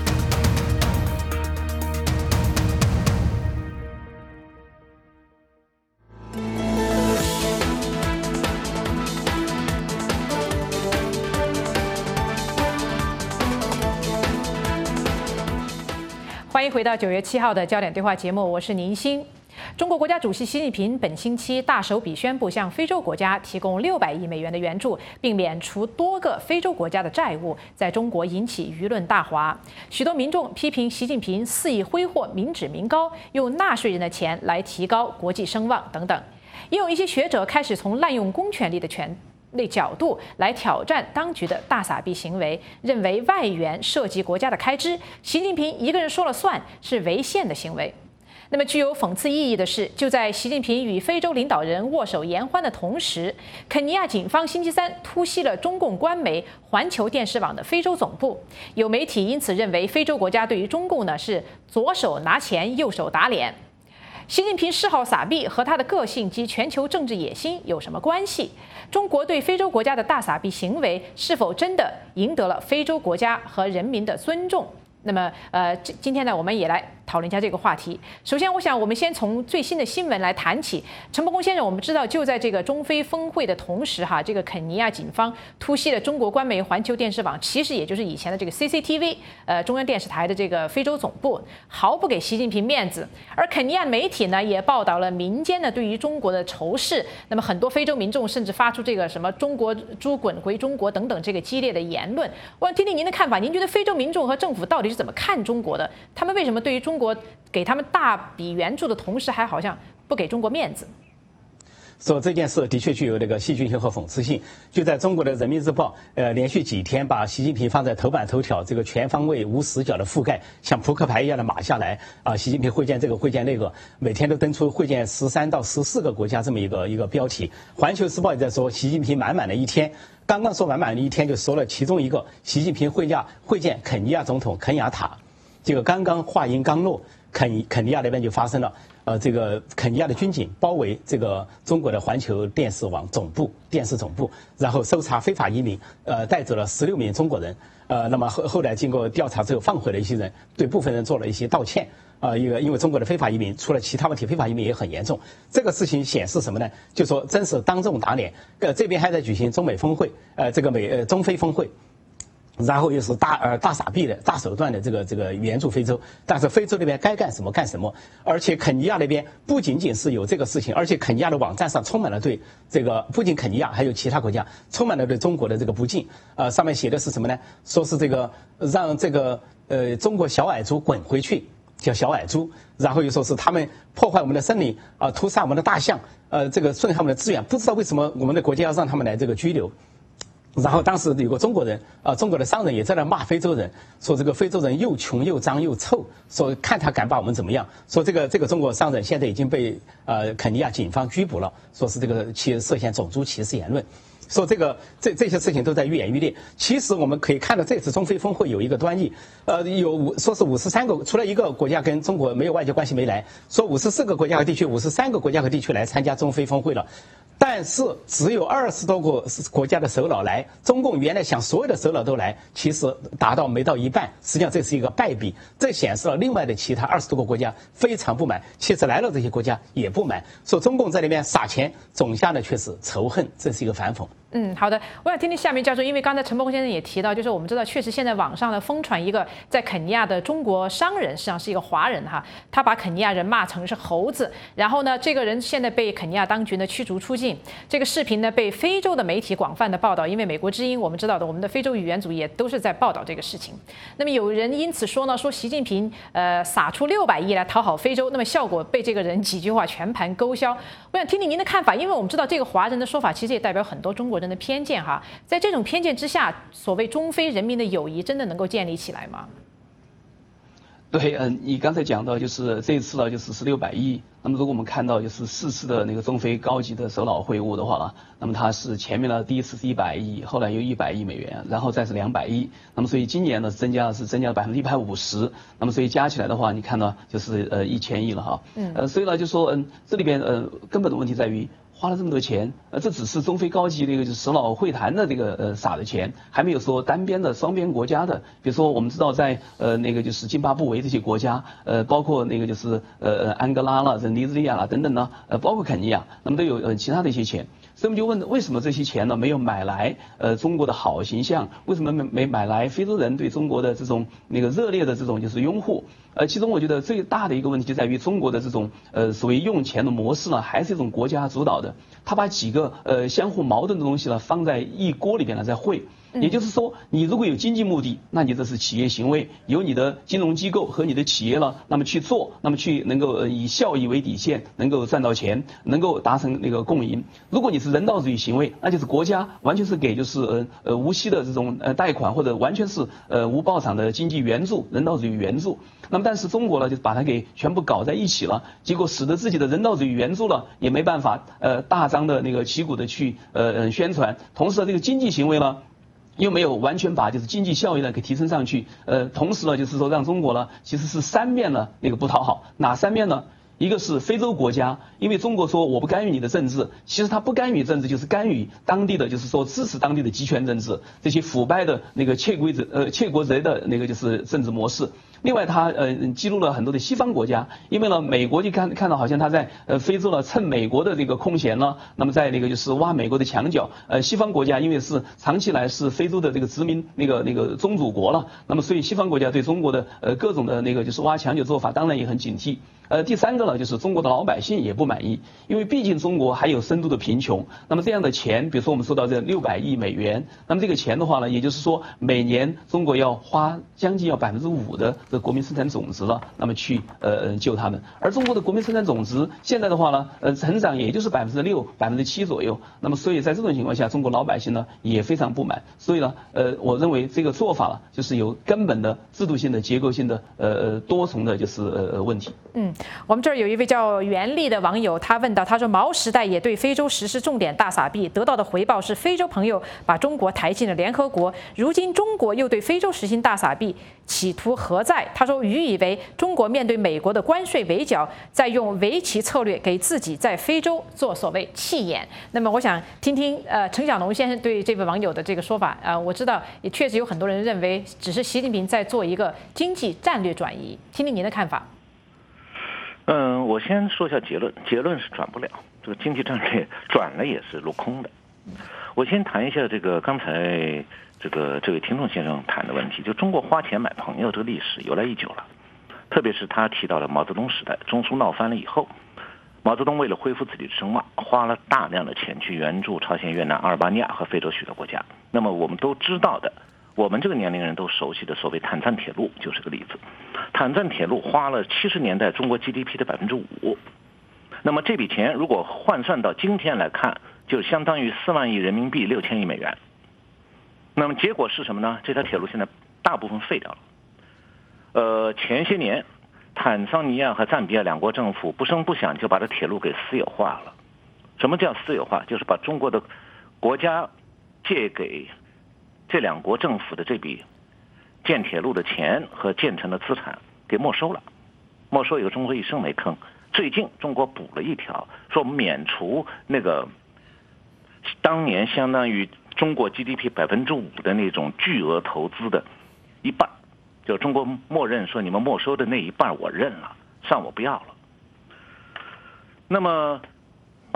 欢迎回到9月7号的焦点对话节目，我是宁鑫。中国国家主席习近平本星期大手笔宣布向非洲国家提供600亿美元的援助，并免除多个非洲国家的债务，在中国引起舆论大哗。许多民众批评习近平肆意挥霍民脂民膏，用纳税人的钱来提高国际声望等等。也有一些学者开始从滥用公权力的角度来挑战当局的大撒币行为，认为外援涉及国家的开支，习近平一个人说了算，是违宪的行为。那么具有讽刺意义的是，就在习近平与非洲领导人握手言欢的同时，肯尼亚警方星期三突袭了中共官媒环球电视网的非洲总部。有媒体因此认为，非洲国家对于中共呢是左手拿钱，右手打脸。习近平嗜好撒币和他的个性及全球政治野心有什么关系？中国对非洲国家的大撒币行为是否真的赢得了非洲国家和人民的尊重？那么，今天呢，我们也来讨论一下这个话题。首先，我想我们先从最新的新闻来谈起。陈伯公先生，我们知道就在这个中非峰会的同时，这个肯尼亚警方突袭了中国官媒环球电视网，其实也就是以前的这个 CCTV， 中央电视台的这个非洲总部，毫不给习近平面子。而肯尼亚媒体呢，也报道了民间呢对于中国的仇视。那么很多非洲民众甚至发出这个什么“中国猪滚回中国”等等这个激烈的言论。我想听听您的看法，您觉得非洲民众和政府到底是怎么看中国的？他们为什么对于中国给他们大笔援助的同时，还好像不给中国面子？ 说这件事的确具有这个戏剧性和讽刺性。就在中国的人民日报，连续几天把习近平放在头版头条，这个全方位无死角的覆盖，像扑克牌一样的码下来啊。习近平会见这个会见那个，每天都登出会见13到14个国家这么一个标题。环球时报也在说习近平满满的一天，刚刚说满满的一天，就说了其中一个，习近平会见肯尼亚总统肯雅塔。这个刚刚话音刚落，肯尼亚那边就发生了，这个肯尼亚的军警包围这个中国的环球电视网电视总部，然后搜查非法移民，带走了16名中国人，那么后来经过调查之后放回了一些人，对部分人做了一些道歉，因为中国的非法移民除了其他问题，非法移民也很严重。这个事情显示什么呢？就说真是当众打脸。这边还在举行中美峰会，这个中非峰会。然后又是大撒币的大手段的这个援助非洲，但是非洲那边该干什么干什么，而且肯尼亚那边不仅仅是有这个事情，而且肯尼亚的网站上充满了对这个不仅肯尼亚还有其他国家充满了对中国的这个不敬，上面写的是什么呢？说是这个让这个中国小矮猪滚回去，叫小矮猪，然后又说是他们破坏我们的森林屠杀我们的大象，这个损害我们的资源，不知道为什么我们的国家要让他们来这个拘留。然后当时有个中国人，中国的商人也在那骂非洲人，说这个非洲人又穷又脏又臭，说看他敢把我们怎么样。说这个中国商人现在已经被肯尼亚警方拘捕了，说是这个涉嫌种族歧视言论。说这些事情都在愈演愈烈。其实我们可以看到这次中非峰会有一个端倪，说是53个，除了一个国家跟中国没有外交关系没来，说54个国家和地区，53个国家和地区来参加中非峰会了。但是只有20多个国家的首脑来，中共原来想所有的首脑都来，其实没到一半，实际上这是一个败笔，这显示了另外的其他20多个国家非常不满，其实来了这些国家也不满，说中共在那边撒钱，种下的却是仇恨，这是一个反讽。 好的，我想听听夏明教授，因为刚才陈伯宏先生也提到，就是我们知道，确实现在网上的疯传一个在肯尼亚的中国商人，实际上是一个华人哈，他把肯尼亚人骂成是猴子，然后呢，这个人现在被肯尼亚当局呢驱逐出境，这个视频呢被非洲的媒体广泛的报道，因为美国之音我们知道的，我们的非洲语言组也都是在报道这个事情。那么有人因此说呢，说习近平撒出600亿来讨好非洲，那么效果被这个人几句话全盘勾销。我想听听您的看法，因为我们知道这个华人的说法其实也代表很多中国人的偏见哈，在这种偏见之下，所谓中非人民的友谊真的能够建立起来吗？ 对，你刚才讲到就是这一次呢，就是600亿。那么如果我们看到就是4次的那个中非高级的首脑会晤的话呢，那么它是前面呢第一次是100亿，后来又100亿美元，然后再是200亿。那么所以今年呢增加了150%。那么所以加起来的话，你看到就是1000亿了哈。所以呢就说这里边根本的问题在于。花了这么多钱，这只是中非高级的一个就是首脑会谈的这个撒的钱，还没有说单边的双边国家的，比如说我们知道在那个就是津巴布韦这些国家，包括那个就是安哥拉啦、尼日利亚啦等等呢，包括肯尼亚，那么都有其他的一些钱。所以我们就问，为什么这些钱呢没有买来中国的好形象？为什么没买来非洲人对中国的这种那个热烈的这种就是拥护？其中我觉得最大的一个问题就在于中国的这种所谓用钱的模式呢，还是一种国家主导的，他把几个相互矛盾的东西呢放在一锅里边呢在烩。也就是说，你如果有经济目的，那你这是企业行为，由你的金融机构和你的企业了，那么去做，那么去能够以效益为底线，能够赚到钱，能够达成那个共赢。如果你是人道主义行为，那就是国家完全是给就是无息的这种贷款，或者完全是无报偿的经济援助，人道主义援助。那么但是中国呢，就把它给全部搞在一起了，结果使得自己的人道主义援助了也没办法大张的那个旗鼓的去宣传，同时这个经济行为呢。又没有完全把就是经济效益呢给提升上去，同时呢就是说让中国呢其实是三面呢那个不讨好，哪三面呢？一个是非洲国家，因为中国说我不干预你的政治，其实他不干预政治就是干预当地的，就是说支持当地的集权政治，这些腐败的那个窃国贼的那个就是政治模式。另外，他激怒了很多的西方国家，因为呢，美国就看到好像他在非洲呢趁美国的这个空闲呢，那么在那个就是挖美国的墙角。西方国家因为是长期来是非洲的这个殖民那个宗主国了，那么所以西方国家对中国的各种的那个就是挖墙角做法，当然也很警惕。第三个呢，就是中国的老百姓也不满意，因为毕竟中国还有深度的贫穷。那么这样的钱，比如说我们说到这600亿美元，那么这个钱的话呢，也就是说每年中国要花将近要5%的这国民生产总值了，那么去救他们。而中国的国民生产总值现在的话呢，成长也就是6%、7%左右。那么所以在这种情况下，中国老百姓呢也非常不满。所以呢，我认为这个做法呢，就是有根本的制度性的、结构性的多重的就是问题。 我们这儿有一位叫袁丽的网友，他问到，他说毛时代也对非洲实施重点大撒币，得到的回报是非洲朋友把中国抬进了联合国，如今中国又对非洲实行大撒币，企图何在？他说愚以为中国面对美国的关税围剿，在用围棋策略给自己在非洲做所谓弃眼。那么我想听听陈小龙先生对这位网友的这个说法。我知道也确实有很多人认为只是习近平在做一个经济战略转移，听听您的看法。 我先说一下结论，结论是转不了，这个经济战略转了也是落空的。我先谈一下这个刚才这位听众先生谈的问题，就中国花钱买朋友这个历史由来已久了，特别是他提到了毛泽东时代，中苏闹翻了以后，毛泽东为了恢复自己的声望，花了大量的钱去援助朝鲜、越南、阿尔巴尼亚和非洲许多国家。那么我们都知道的，我们这个年龄人都熟悉的所谓坦赞铁路就是个例子。坦赞铁路花了70年代中国 GDP 的5%，那么这笔钱如果换算到今天来看，就相当于4万亿人民币，6000亿美元。那么结果是什么呢？这条铁路现在大部分废掉了。前些年坦桑尼亚和赞比亚两国政府不声不响就把这铁路给私有化了。什么叫私有化？就是把中国的国家借给这两国政府的这笔建铁路的钱和建成的资产给没收了，没收以后中国一声没吭。最近中国补了一条，说免除那个当年相当于中国 GDP 5%的那种巨额投资的一半，就中国默认说你们没收的那一半我认了，算我不要了。那么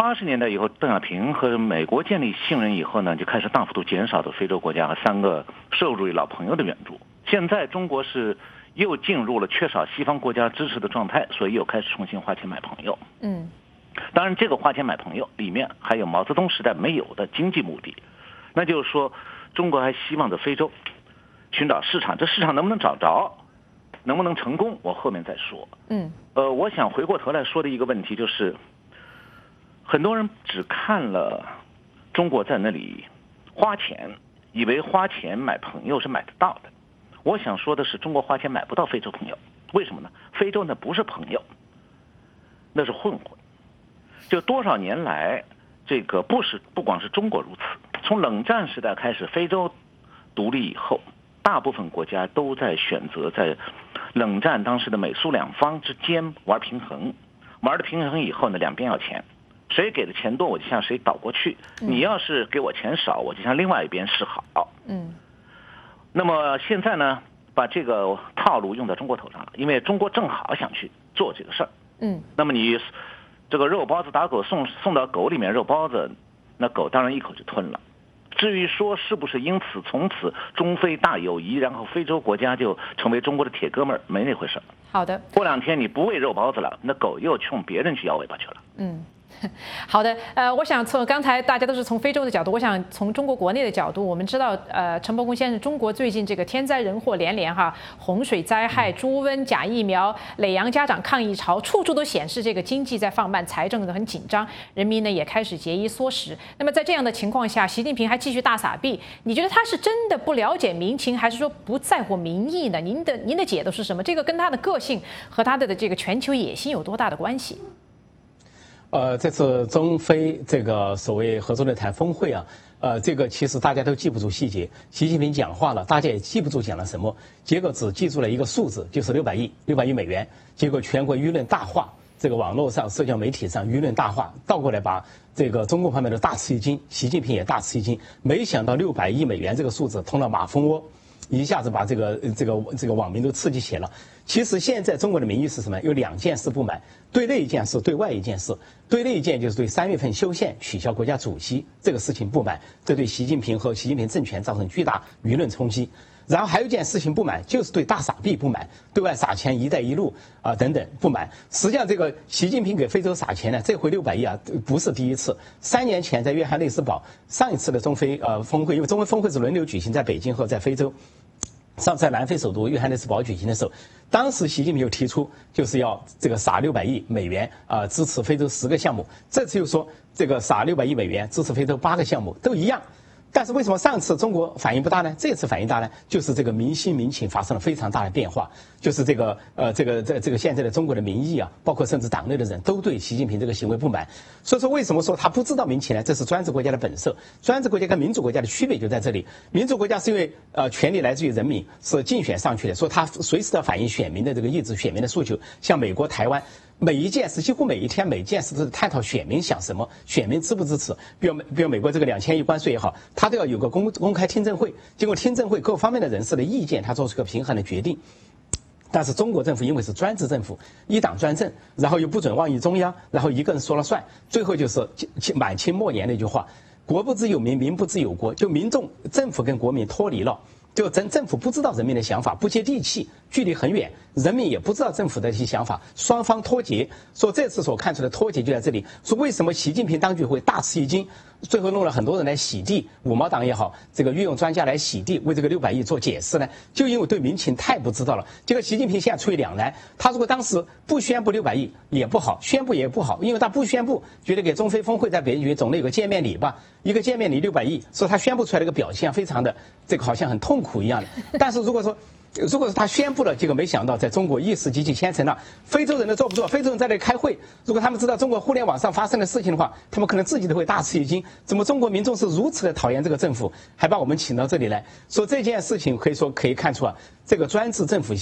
80年代以后，邓小平和美国建立信任以后呢，就开始大幅度减少对非洲国家和3个社会主义老朋友的援助。现在中国是又进入了缺少西方国家支持的状态，所以又开始重新花钱买朋友。当然这个花钱买朋友里面还有毛泽东时代没有的经济目的，那就是说中国还希望在非洲寻找市场，这市场能不能找着，能不能成功，我后面再说。我想回过头来说的一个问题就是，很多人只看了中国在那里花钱，以为花钱买朋友是买得到的。我想说的是，中国花钱买不到非洲朋友，为什么呢？非洲那不是朋友，那是混混。就多少年来，这个不光是中国如此，从冷战时代开始，非洲独立以后，大部分国家都在选择在冷战当时的美苏两方之间玩平衡，玩的平衡以后呢，两边要钱，谁给的钱多我就向谁倒过去，你要是给我钱少，我就向另外一边示好。那么现在呢，把这个套路用在中国头上了，因为中国正好想去做这个事儿。那么你这个肉包子打狗送到狗里面肉包子，那狗当然一口就吞了。至于说是不是因此从此中非大友谊，然后非洲国家就成为中国的铁哥们儿，没那回事。 好的， 过2天你不喂肉包子了，那狗又冲别人去摇尾巴去了。 好的，我想从刚才大家都是从非洲的角度，我想从中国国内的角度，我们知道，陈伯公先生，中国最近这个天灾人祸连连哈，洪水灾害、猪瘟、假疫苗、累洋家长抗议潮，处处都显示这个经济在放慢，财政很紧张，人民呢也开始节衣缩食。那么在这样的情况下，习近平还继续大撒币，你觉得他是真的不了解民情，还是说不在乎民意呢？您的解读是什么？这个跟他的个性和他的这个全球野心有多大的关系？ 这次中非这个所谓合作论坛峰会啊，这个其实大家都记不住细节。习近平讲话了，大家也记不住讲了什么，结果只记住了一个数字，就是600亿美元。结果全国舆论大化，这个网络上、社交媒体上舆论大化，倒过来把这个中共方面的大吃一惊，习近平也大吃一惊。没想到600亿美元这个数字通了马蜂窝，一下子把这个网民都刺激起来了。其实现在中国的民意是什么？有2件事不满，对内一件事，对外一件事。对内一件就是对3月份修宪取消国家主席这个事情不满，这对习近平和习近平政权造成巨大舆论冲击。然后还有一件事情不满，就是对大撒币不满，对外撒钱、一带一路等等不满。实际上，这个习近平给非洲撒钱呢，这回600亿不是第一次。3年前在约翰内斯堡上一次的中非峰会，因为中非峰会是轮流举行在北京和在非洲。上次在南非首都约翰内斯堡举行的时候，当时习近平就提出就是要这个撒600亿美元支持非洲10个项目，这次又说这个撒600亿美元支持非洲8个项目，都一样。但是为什么上次中国反应不大呢？这次反应大呢？就是这个民心民情发生了非常大的变化，就是这个现在的中国的民意啊，包括甚至党内的人都对习近平这个行为不满。所以说为什么说他不知道民情呢？这是专制国家的本色。专制国家跟民主国家的区别就在这里。民主国家是因为权力来自于人民，是竞选上去的，所以他随时要反映选民的这个意志、选民的诉求。像美国、台湾。每一件事，几乎每一天每件事都是探讨选民想什么，选民支不支持。比如美国这个2000亿关税也好，他都要有个公开听证会，经过听证会各方面的人士的意见，他做出个平衡的决定。但是中国政府因为是专制政府，一党专政，然后又不准妄议中央，然后一个人说了算，最后就是满清末年那句话：国不知有民，民不知有国。就民众、政府跟国民脱离了。就政府不知道人民的想法，不接地气，距离很远，人民也不知道政府的一些想法，双方脱节。说这次所看出的脱节就在这里。说为什么习近平当局会大吃一惊，最后弄了很多人来洗地，五毛党也好，这个御用专家来洗地，为这个600亿做解释呢？就因为对民情太不知道了。这个习近平现在处于两难，他如果当时不宣布600亿也不好，宣布也不好，因为他不宣布，觉得给中非峰会在北京总得有个见面礼吧，一个见面礼600亿，说他宣布出来的一个表现非常的这个好像很痛苦一样的。但是如果说他宣布了，结果没想到在中国意识极其虔诚了，非洲人都做不做，非洲人在那里开会，如果他们知道中国互联网上发生的事情的话，他们可能自己都会大吃一惊，怎么中国民众是如此的讨厌这个政府，还把我们请到这里来。说这件事情可以看出这个专制政府下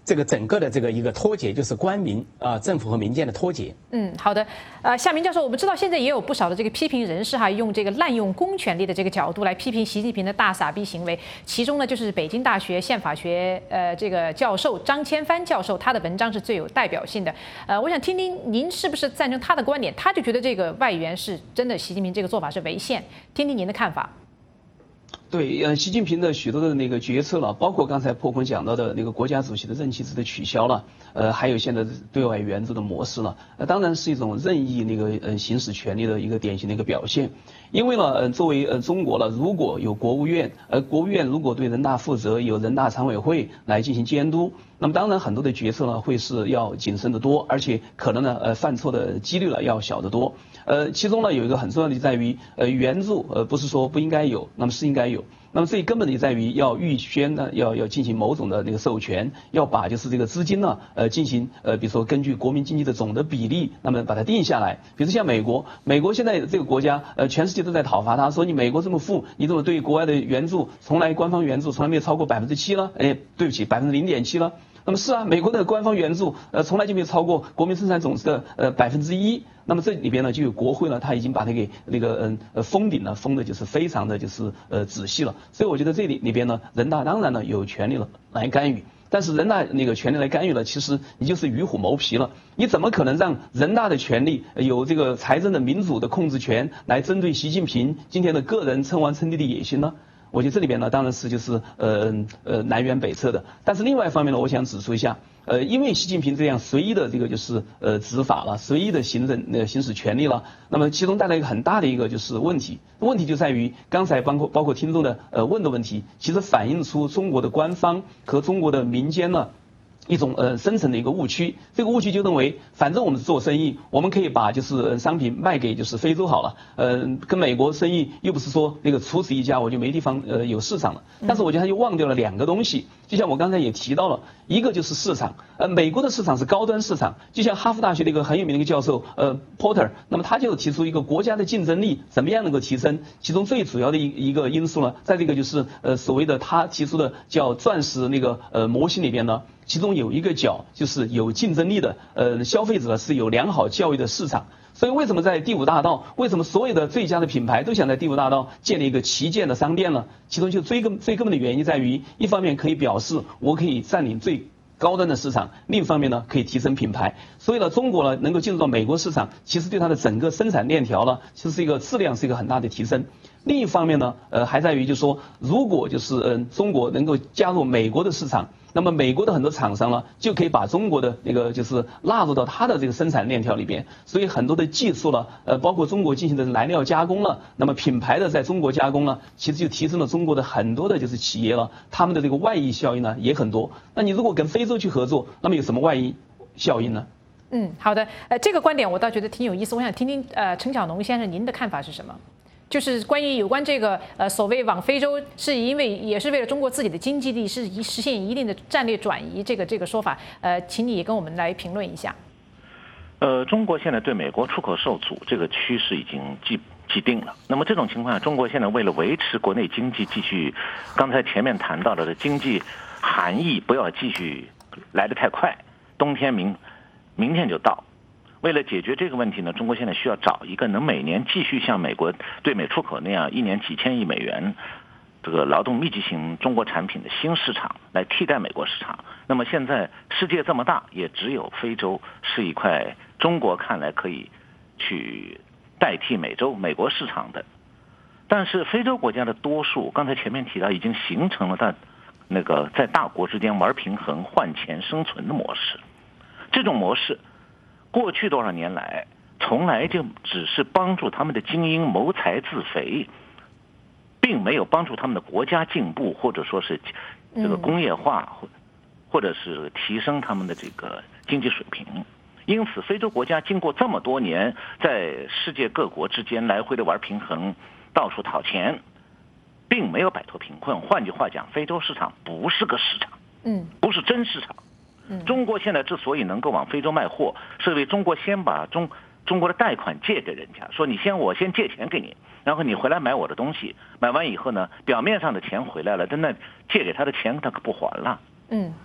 这个整个的这个一个脱节，就是官民政府和民间的脱节。 好的，夏明教授，我们知道现在也有不少的这个批评人士用这个滥用公权力的这个角度来批评习近平的大撒币行为，其中呢就是北京大学宪法学这个教授张千帆教授，他的文章是最有代表性的。我想听听您是不是赞成他的观点？他就觉得这个外援是真的，习近平这个做法是违宪，听听您的看法。 对，习近平的许多的那个决策了，包括刚才破坤讲到的那个国家主席的任期制的取消了，还有现在对外援助的模式了，当然是一种任意那个行使权力的一个典型的一个表现。因为呢，作为中国了，如果有国务院，国务院如果对人大负责，有人大常委会来进行监督，那么当然很多的决策呢会是要谨慎得多，而且可能呢犯错的几率呢要小得多。其中呢有一个很重要的在于援助不是说不应该有，那么是应该有。那么最根本的也在于要预先呢要进行某种的那个授权，要把就是这个资金呢进行比如说根据国民经济的总的比例，那么把它定下来。比如像美国现在这个国家全世界都在讨伐他，说你美国这么富，你怎么对国外的援助从来官方援助从来没有超过7%了？对不起0.7%了。那么是啊，美国的官方援助从来就没有超过国民生产总值的1%。那么这里边呢就有国会呢，他已经把它给那个封顶了，封的就是非常的就是仔细了。所以我觉得这里边呢，人大当然呢有权利了来干预。但是人大那个权力来干预了，其实你就是与虎谋皮了。你怎么可能让人大的权力有这个财政的民主的控制权来针对习近平今天的个人称王称帝的野心呢？我觉得这里边呢，当然是就是南辕北辙的。但是另外一方面呢，我想指出一下，因为习近平这样随意的这个就是执法了，随意的行使权力了，那么其中带来一个很大的一个就是问题就在于刚才包括听众的问的问题，其实反映出中国的官方和中国的民间呢一种深层的一个误区。这个误区就认为，反正我们是做生意，我们可以把就是商品卖给就是非洲好了，跟美国生意又不是说那个除此一家我就没地方有市场了。但是我觉得他就忘掉了2个东西，就像我刚才也提到了，一个就是市场，美国的市场是高端市场，就像哈佛大学的一个很有名的一个教授Porter， 那么他就提出一个国家的竞争力怎么样能够提升，其中最主要的一个因素呢，在这个就是所谓的他提出的叫钻石那个模型里边呢。其中有一个角就是有竞争力的，消费者是有良好教育的市场。所以为什么在第5大道，为什么所有的最佳的品牌都想在第5大道建立一个旗舰的商店呢？其中就最根本的原因在于，一方面可以表示我可以占领最高端的市场，另一方面呢可以提升品牌。所以呢，中国呢能够进入到美国市场，其实对它的整个生产链条呢，其实是一个质量是一个很大的提升。另一方面呢，还在于就是说，如果就是中国能够加入美国的市场，那么美国的很多厂商呢，就可以把中国的那个就是纳入到它的这个生产链条里边。所以很多的技术了，包括中国进行的燃料加工了，那么品牌的在中国加工了，其实就提升了中国的很多的就是企业了，他们的这个外溢效应呢也很多。那你如果跟非洲去合作，那么有什么外溢效应呢？ 好的，这个观点我倒觉得挺有意思，我想听听陈巧农先生您的看法是什么？就是有关这个所谓往非洲，是因为也是为了中国自己的经济力，是实现一定的战略转移这个说法，请你也跟我们来评论一下。 中国现在对美国出口受阻这个趋势已经既定了。那么这种情况下，中国现在为了维持国内经济继续，刚才前面谈到的经济含义不要继续来得太快，冬天明天就到。为了解决这个问题呢，中国现在需要找一个能每年继续像美国对美出口那样1年几千亿美元这个劳动密集型中国产品的新市场来替代美国市场。那么现在世界这么大，也只有非洲是一块中国看来可以去代替美国市场的。但是非洲国家的多数，刚才前面提到已经形成了在大国之间玩平衡、换钱生存的模式。这种模式过去多少年来，从来就只是帮助他们的精英谋财自肥，并没有帮助他们的国家进步，或者说是这个工业化，或者是提升他们的这个经济水平。因此，非洲国家经过这么多年在世界各国之间来回的玩平衡，到处讨钱，并没有摆脱贫困。换句话讲，非洲市场不是个市场，不是真市场。中国现在之所以能够往非洲卖货，是因为中国先把中国的贷款借给人家，说我先借钱给你，然后你回来买我的东西，买完以后呢，表面上的钱回来了，但那借给他的钱他可不还了。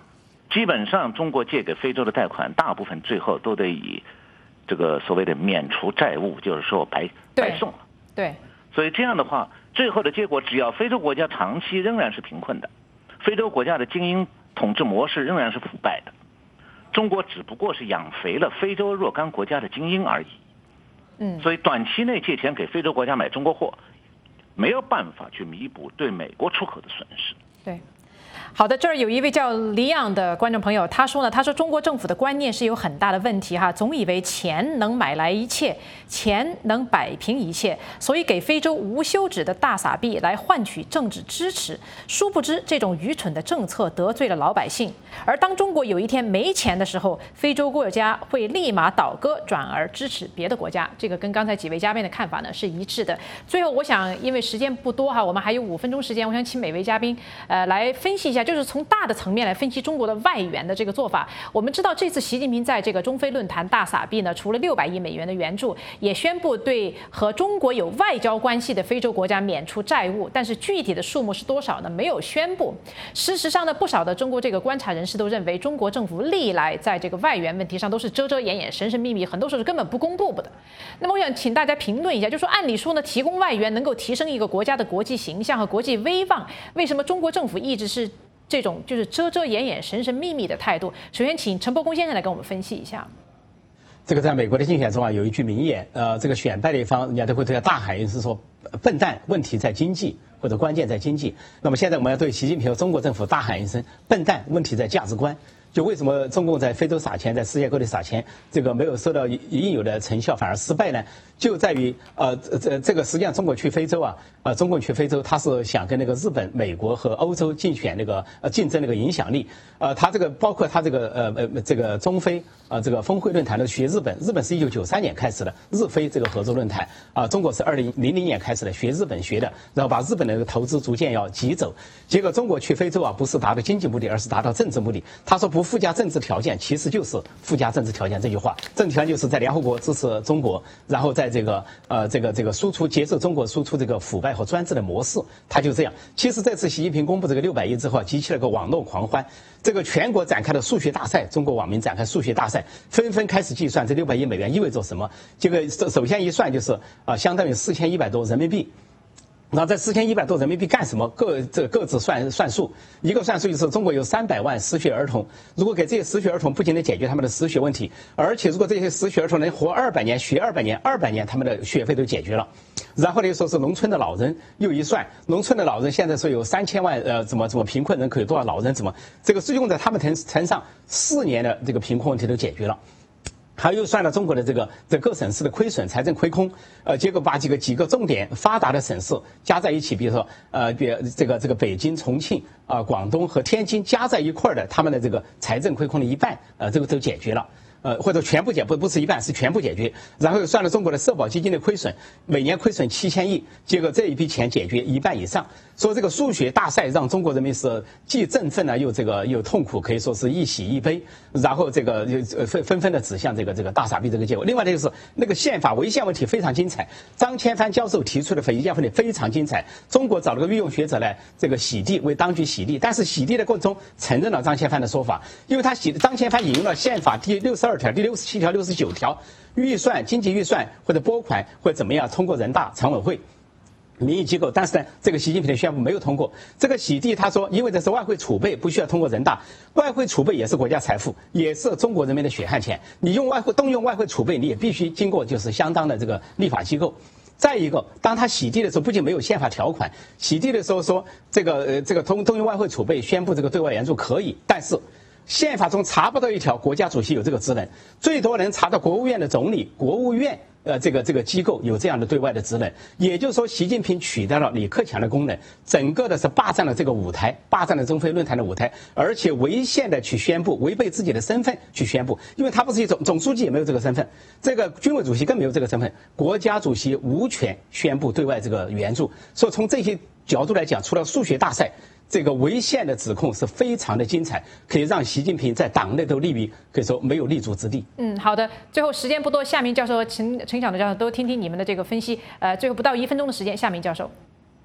基本上中国借给非洲的贷款，大部分最后都得以这个所谓的免除债务，就是说白送了。 对。 所以这样的话，最后的结果，只要非洲国家长期仍然是贫困的，非洲国家的精英统治模式仍然是腐败的，中国只不过是养肥了非洲若干国家的精英而已。所以短期内借钱给非洲国家买中国货，没有办法去弥补对美国出口的损失。 对。好的，这儿有一位叫李昂的观众朋友，他说中国政府的观念是有很大的问题哈，总以为钱能买来一切，钱能摆平一切，所以给非洲无休止的大撒币来换取政治支持。殊不知这种愚蠢的政策得罪了老百姓，而当中国有一天没钱的时候，非洲国家会立马倒戈，转而支持别的国家。这个跟刚才几位嘉宾的看法呢是一致的。最后，我想因为时间不多哈，我们还有5分钟时间，我想请每位嘉宾来分析一下。就是从大的层面来分析中国的外援的这个做法。我们知道这次习近平在这个中非论坛大撒币呢，除了600亿美元的援助，也宣布对和中国有外交关系的非洲国家免除债务，但是具体的数目是多少呢？没有宣布。事实上呢，不少的中国这个观察人士都认为，中国政府历来在这个外援问题上都是遮遮掩掩、神神秘秘，很多时候是根本不公布的。那么我想请大家评论一下，就说按理说呢，提供外援能够提升一个国家的国际形象和国际威望，为什么中国政府一直是这种就是遮遮掩掩、神神秘秘的态度？首先，请陈伯公先生来跟我们分析一下。 这个在美国的竞选中啊，有一句名言，这个选败的一方，人家都会对他大喊一声说：“笨蛋，问题在经济，或者关键在经济。”那么现在我们要对习近平和中国政府大喊一声：“笨蛋，问题在价值观。”就为什么中共在非洲撒钱，在世界各地撒钱，这个没有收到应有的成效，反而失败呢？就在于这个实际上中国去非洲啊，中共去非洲，他是想跟那个日本、美国和欧洲竞选那个竞争那个影响力。他这个包括他这个中非这个峰会论坛的学日本，日本是1993年开始的日非这个合作论坛啊，中国是2000年开始的学日本学的，然后把日本的那个投资逐渐要挤走。结果中国去非洲啊，不是达到经济目的，而是达到政治目的。他说不附加政治条件，其实就是附加政治条件这句话。政治条件就是在联合国支持中国，然后在这个输出接受中国输出这个腐败和专制的模式，他就这样。其实这次习近平公布这个600亿之后，激起了个网络狂欢。这个全国展开了数学大赛，中国网民展开数学大赛，纷纷开始计算这600亿美元意味着什么。这个首先一算就是相当于4100多人民币。那这4100多人民币干什么？各自算数，一个算数就是中国有300万失学儿童，如果给这些失学儿童不仅能解决他们的失学问题，而且如果这些失学儿童能活200年、学200年他们的学费都解决了。然后呢，又说是农村的老人，又一算，农村的老人现在说有3000万怎么贫困人口有多少老人，怎么这个是用在他们身上4年的这个贫困问题都解决了。还又算了中国的这各省市的亏损、财政亏空，结果把几个重点发达的省市加在一起，比如说这个北京、重庆广东和天津加在一块儿的，他们的这个财政亏空的一半，这个都解决了。或者全部不是一半，是全部解决。然后又算了中国的社保基金的亏损，每年亏损7000亿，结果这一笔钱解决一半以上。说这个数学大赛让中国人民是既振奋呢，又痛苦，可以说是一喜一悲。然后这个纷纷的指向这个大撒币这个结果。另外就是那个宪法违宪问题非常精彩，张千帆教授提出的违宪问题非常精彩。中国找了个御用学者来这个洗地，为当局洗地，但是洗地的过程中承认了张千帆的说法，因为张千帆引用了宪法第62条、第67条、69条，经济预算或者拨款或者怎么样通过人大常委会民意机构，但是呢，这个习近平的宣布没有通过。这个洗地他说因为这是外汇储备，不需要通过人大，外汇储备也是国家财富，也是中国人民的血汗钱，你动用外汇储备，你也必须经过就是相当的这个立法机构。再一个，当他洗地的时候，不仅没有宪法条款，洗地的时候说这个动用外汇储备宣布这个对外援助可以，但是宪法中查不到一条国家主席有这个职能，最多能查到国务院的总理，国务院这个机构有这样的对外的职能。也就是说，习近平取代了李克强的功能，整个的是霸占了这个舞台，霸占了中非论坛的舞台，而且违宪的去宣布，违背自己的身份去宣布，因为他不是总书记也没有这个身份，这个军委主席更没有这个身份，国家主席无权宣布对外这个援助。所以从这些角度来讲，除了数学大赛，这个违宪的指控是非常的精彩，可以让习近平在党内都可以说没有立足之地。 好的，最后时间不多，夏明教授、陈晓东教授都听听你们的这个分析。最后不到1分钟的时间，夏明教授。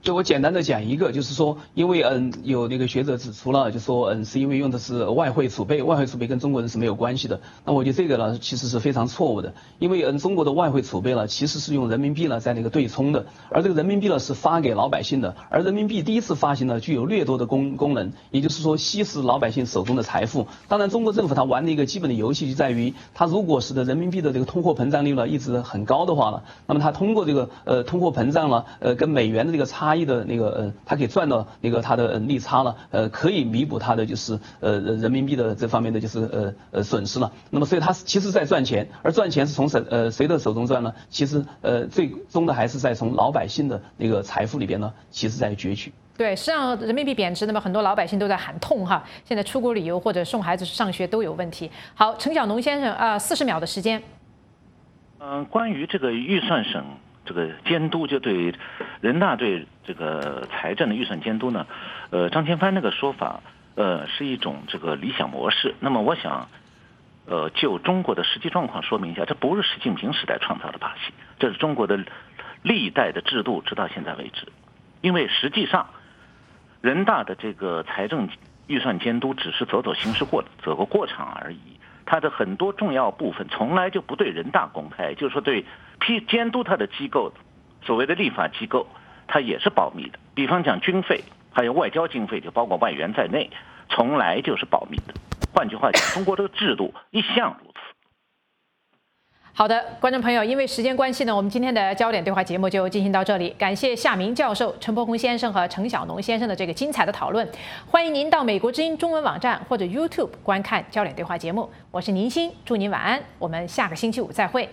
就我简单的讲一个，就是说，因为有那个学者指出了，就说是因为用的是外汇储备，外汇储备跟中国人是没有关系的。那我觉得这个呢其实是非常错误的，因为中国的外汇储备呢其实是用人民币呢在那个对冲的，而这个人民币呢是发给老百姓的，而人民币第一次发行呢具有掠夺的功能，也就是说稀释老百姓手中的财富。当然，中国政府它玩的一个基本的游戏就在于，它如果使得人民币的这个通货膨胀率呢一直很高的话呢，那么它通过这个通货膨胀呢跟美元的这个差异的那个它可以赚到那个它的利差了，可以弥补它的就是人民币的这方面的就是损失了。那么所以它其实在赚钱，而赚钱是从谁的手中赚呢？其实最终的还是在从老百姓的那个财富里边呢，其实在攫取。 对，实际上人民币贬值，那么很多老百姓都在喊痛哈。现在出国旅游或者送孩子上学都有问题。好，陈小农先生40秒的时间。 关于这个预算省这个监督，就对人大对这个财政的预算监督呢，张千帆那个说法，是一种这个理想模式。那么我想，就中国的实际状况说明一下，这不是习近平时代创造的把戏，这是中国的历代的制度，直到现在为止。因为实际上，人大的这个财政预算监督只是走个过场而已。它的很多重要部分从来就不对人大公开，就是说对监督它的机构，所谓的立法机构，它也是保密的。比方讲军费，还有外交经费，就包括外援在内，从来就是保密的。换句话讲，中国这个制度一向如此。 好的，观众朋友，因为时间关系呢，我们今天的焦点对话节目就进行到这里。感谢夏明教授、陈伯宏先生和程小农先生的这个精彩的讨论。欢迎您到美国之音中文网站或者 YouTube 观看焦点对话节目。我是宁欣，祝您晚安，我们下个星期五再会。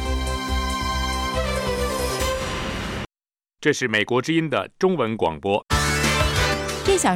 这是美国之音的中文广播。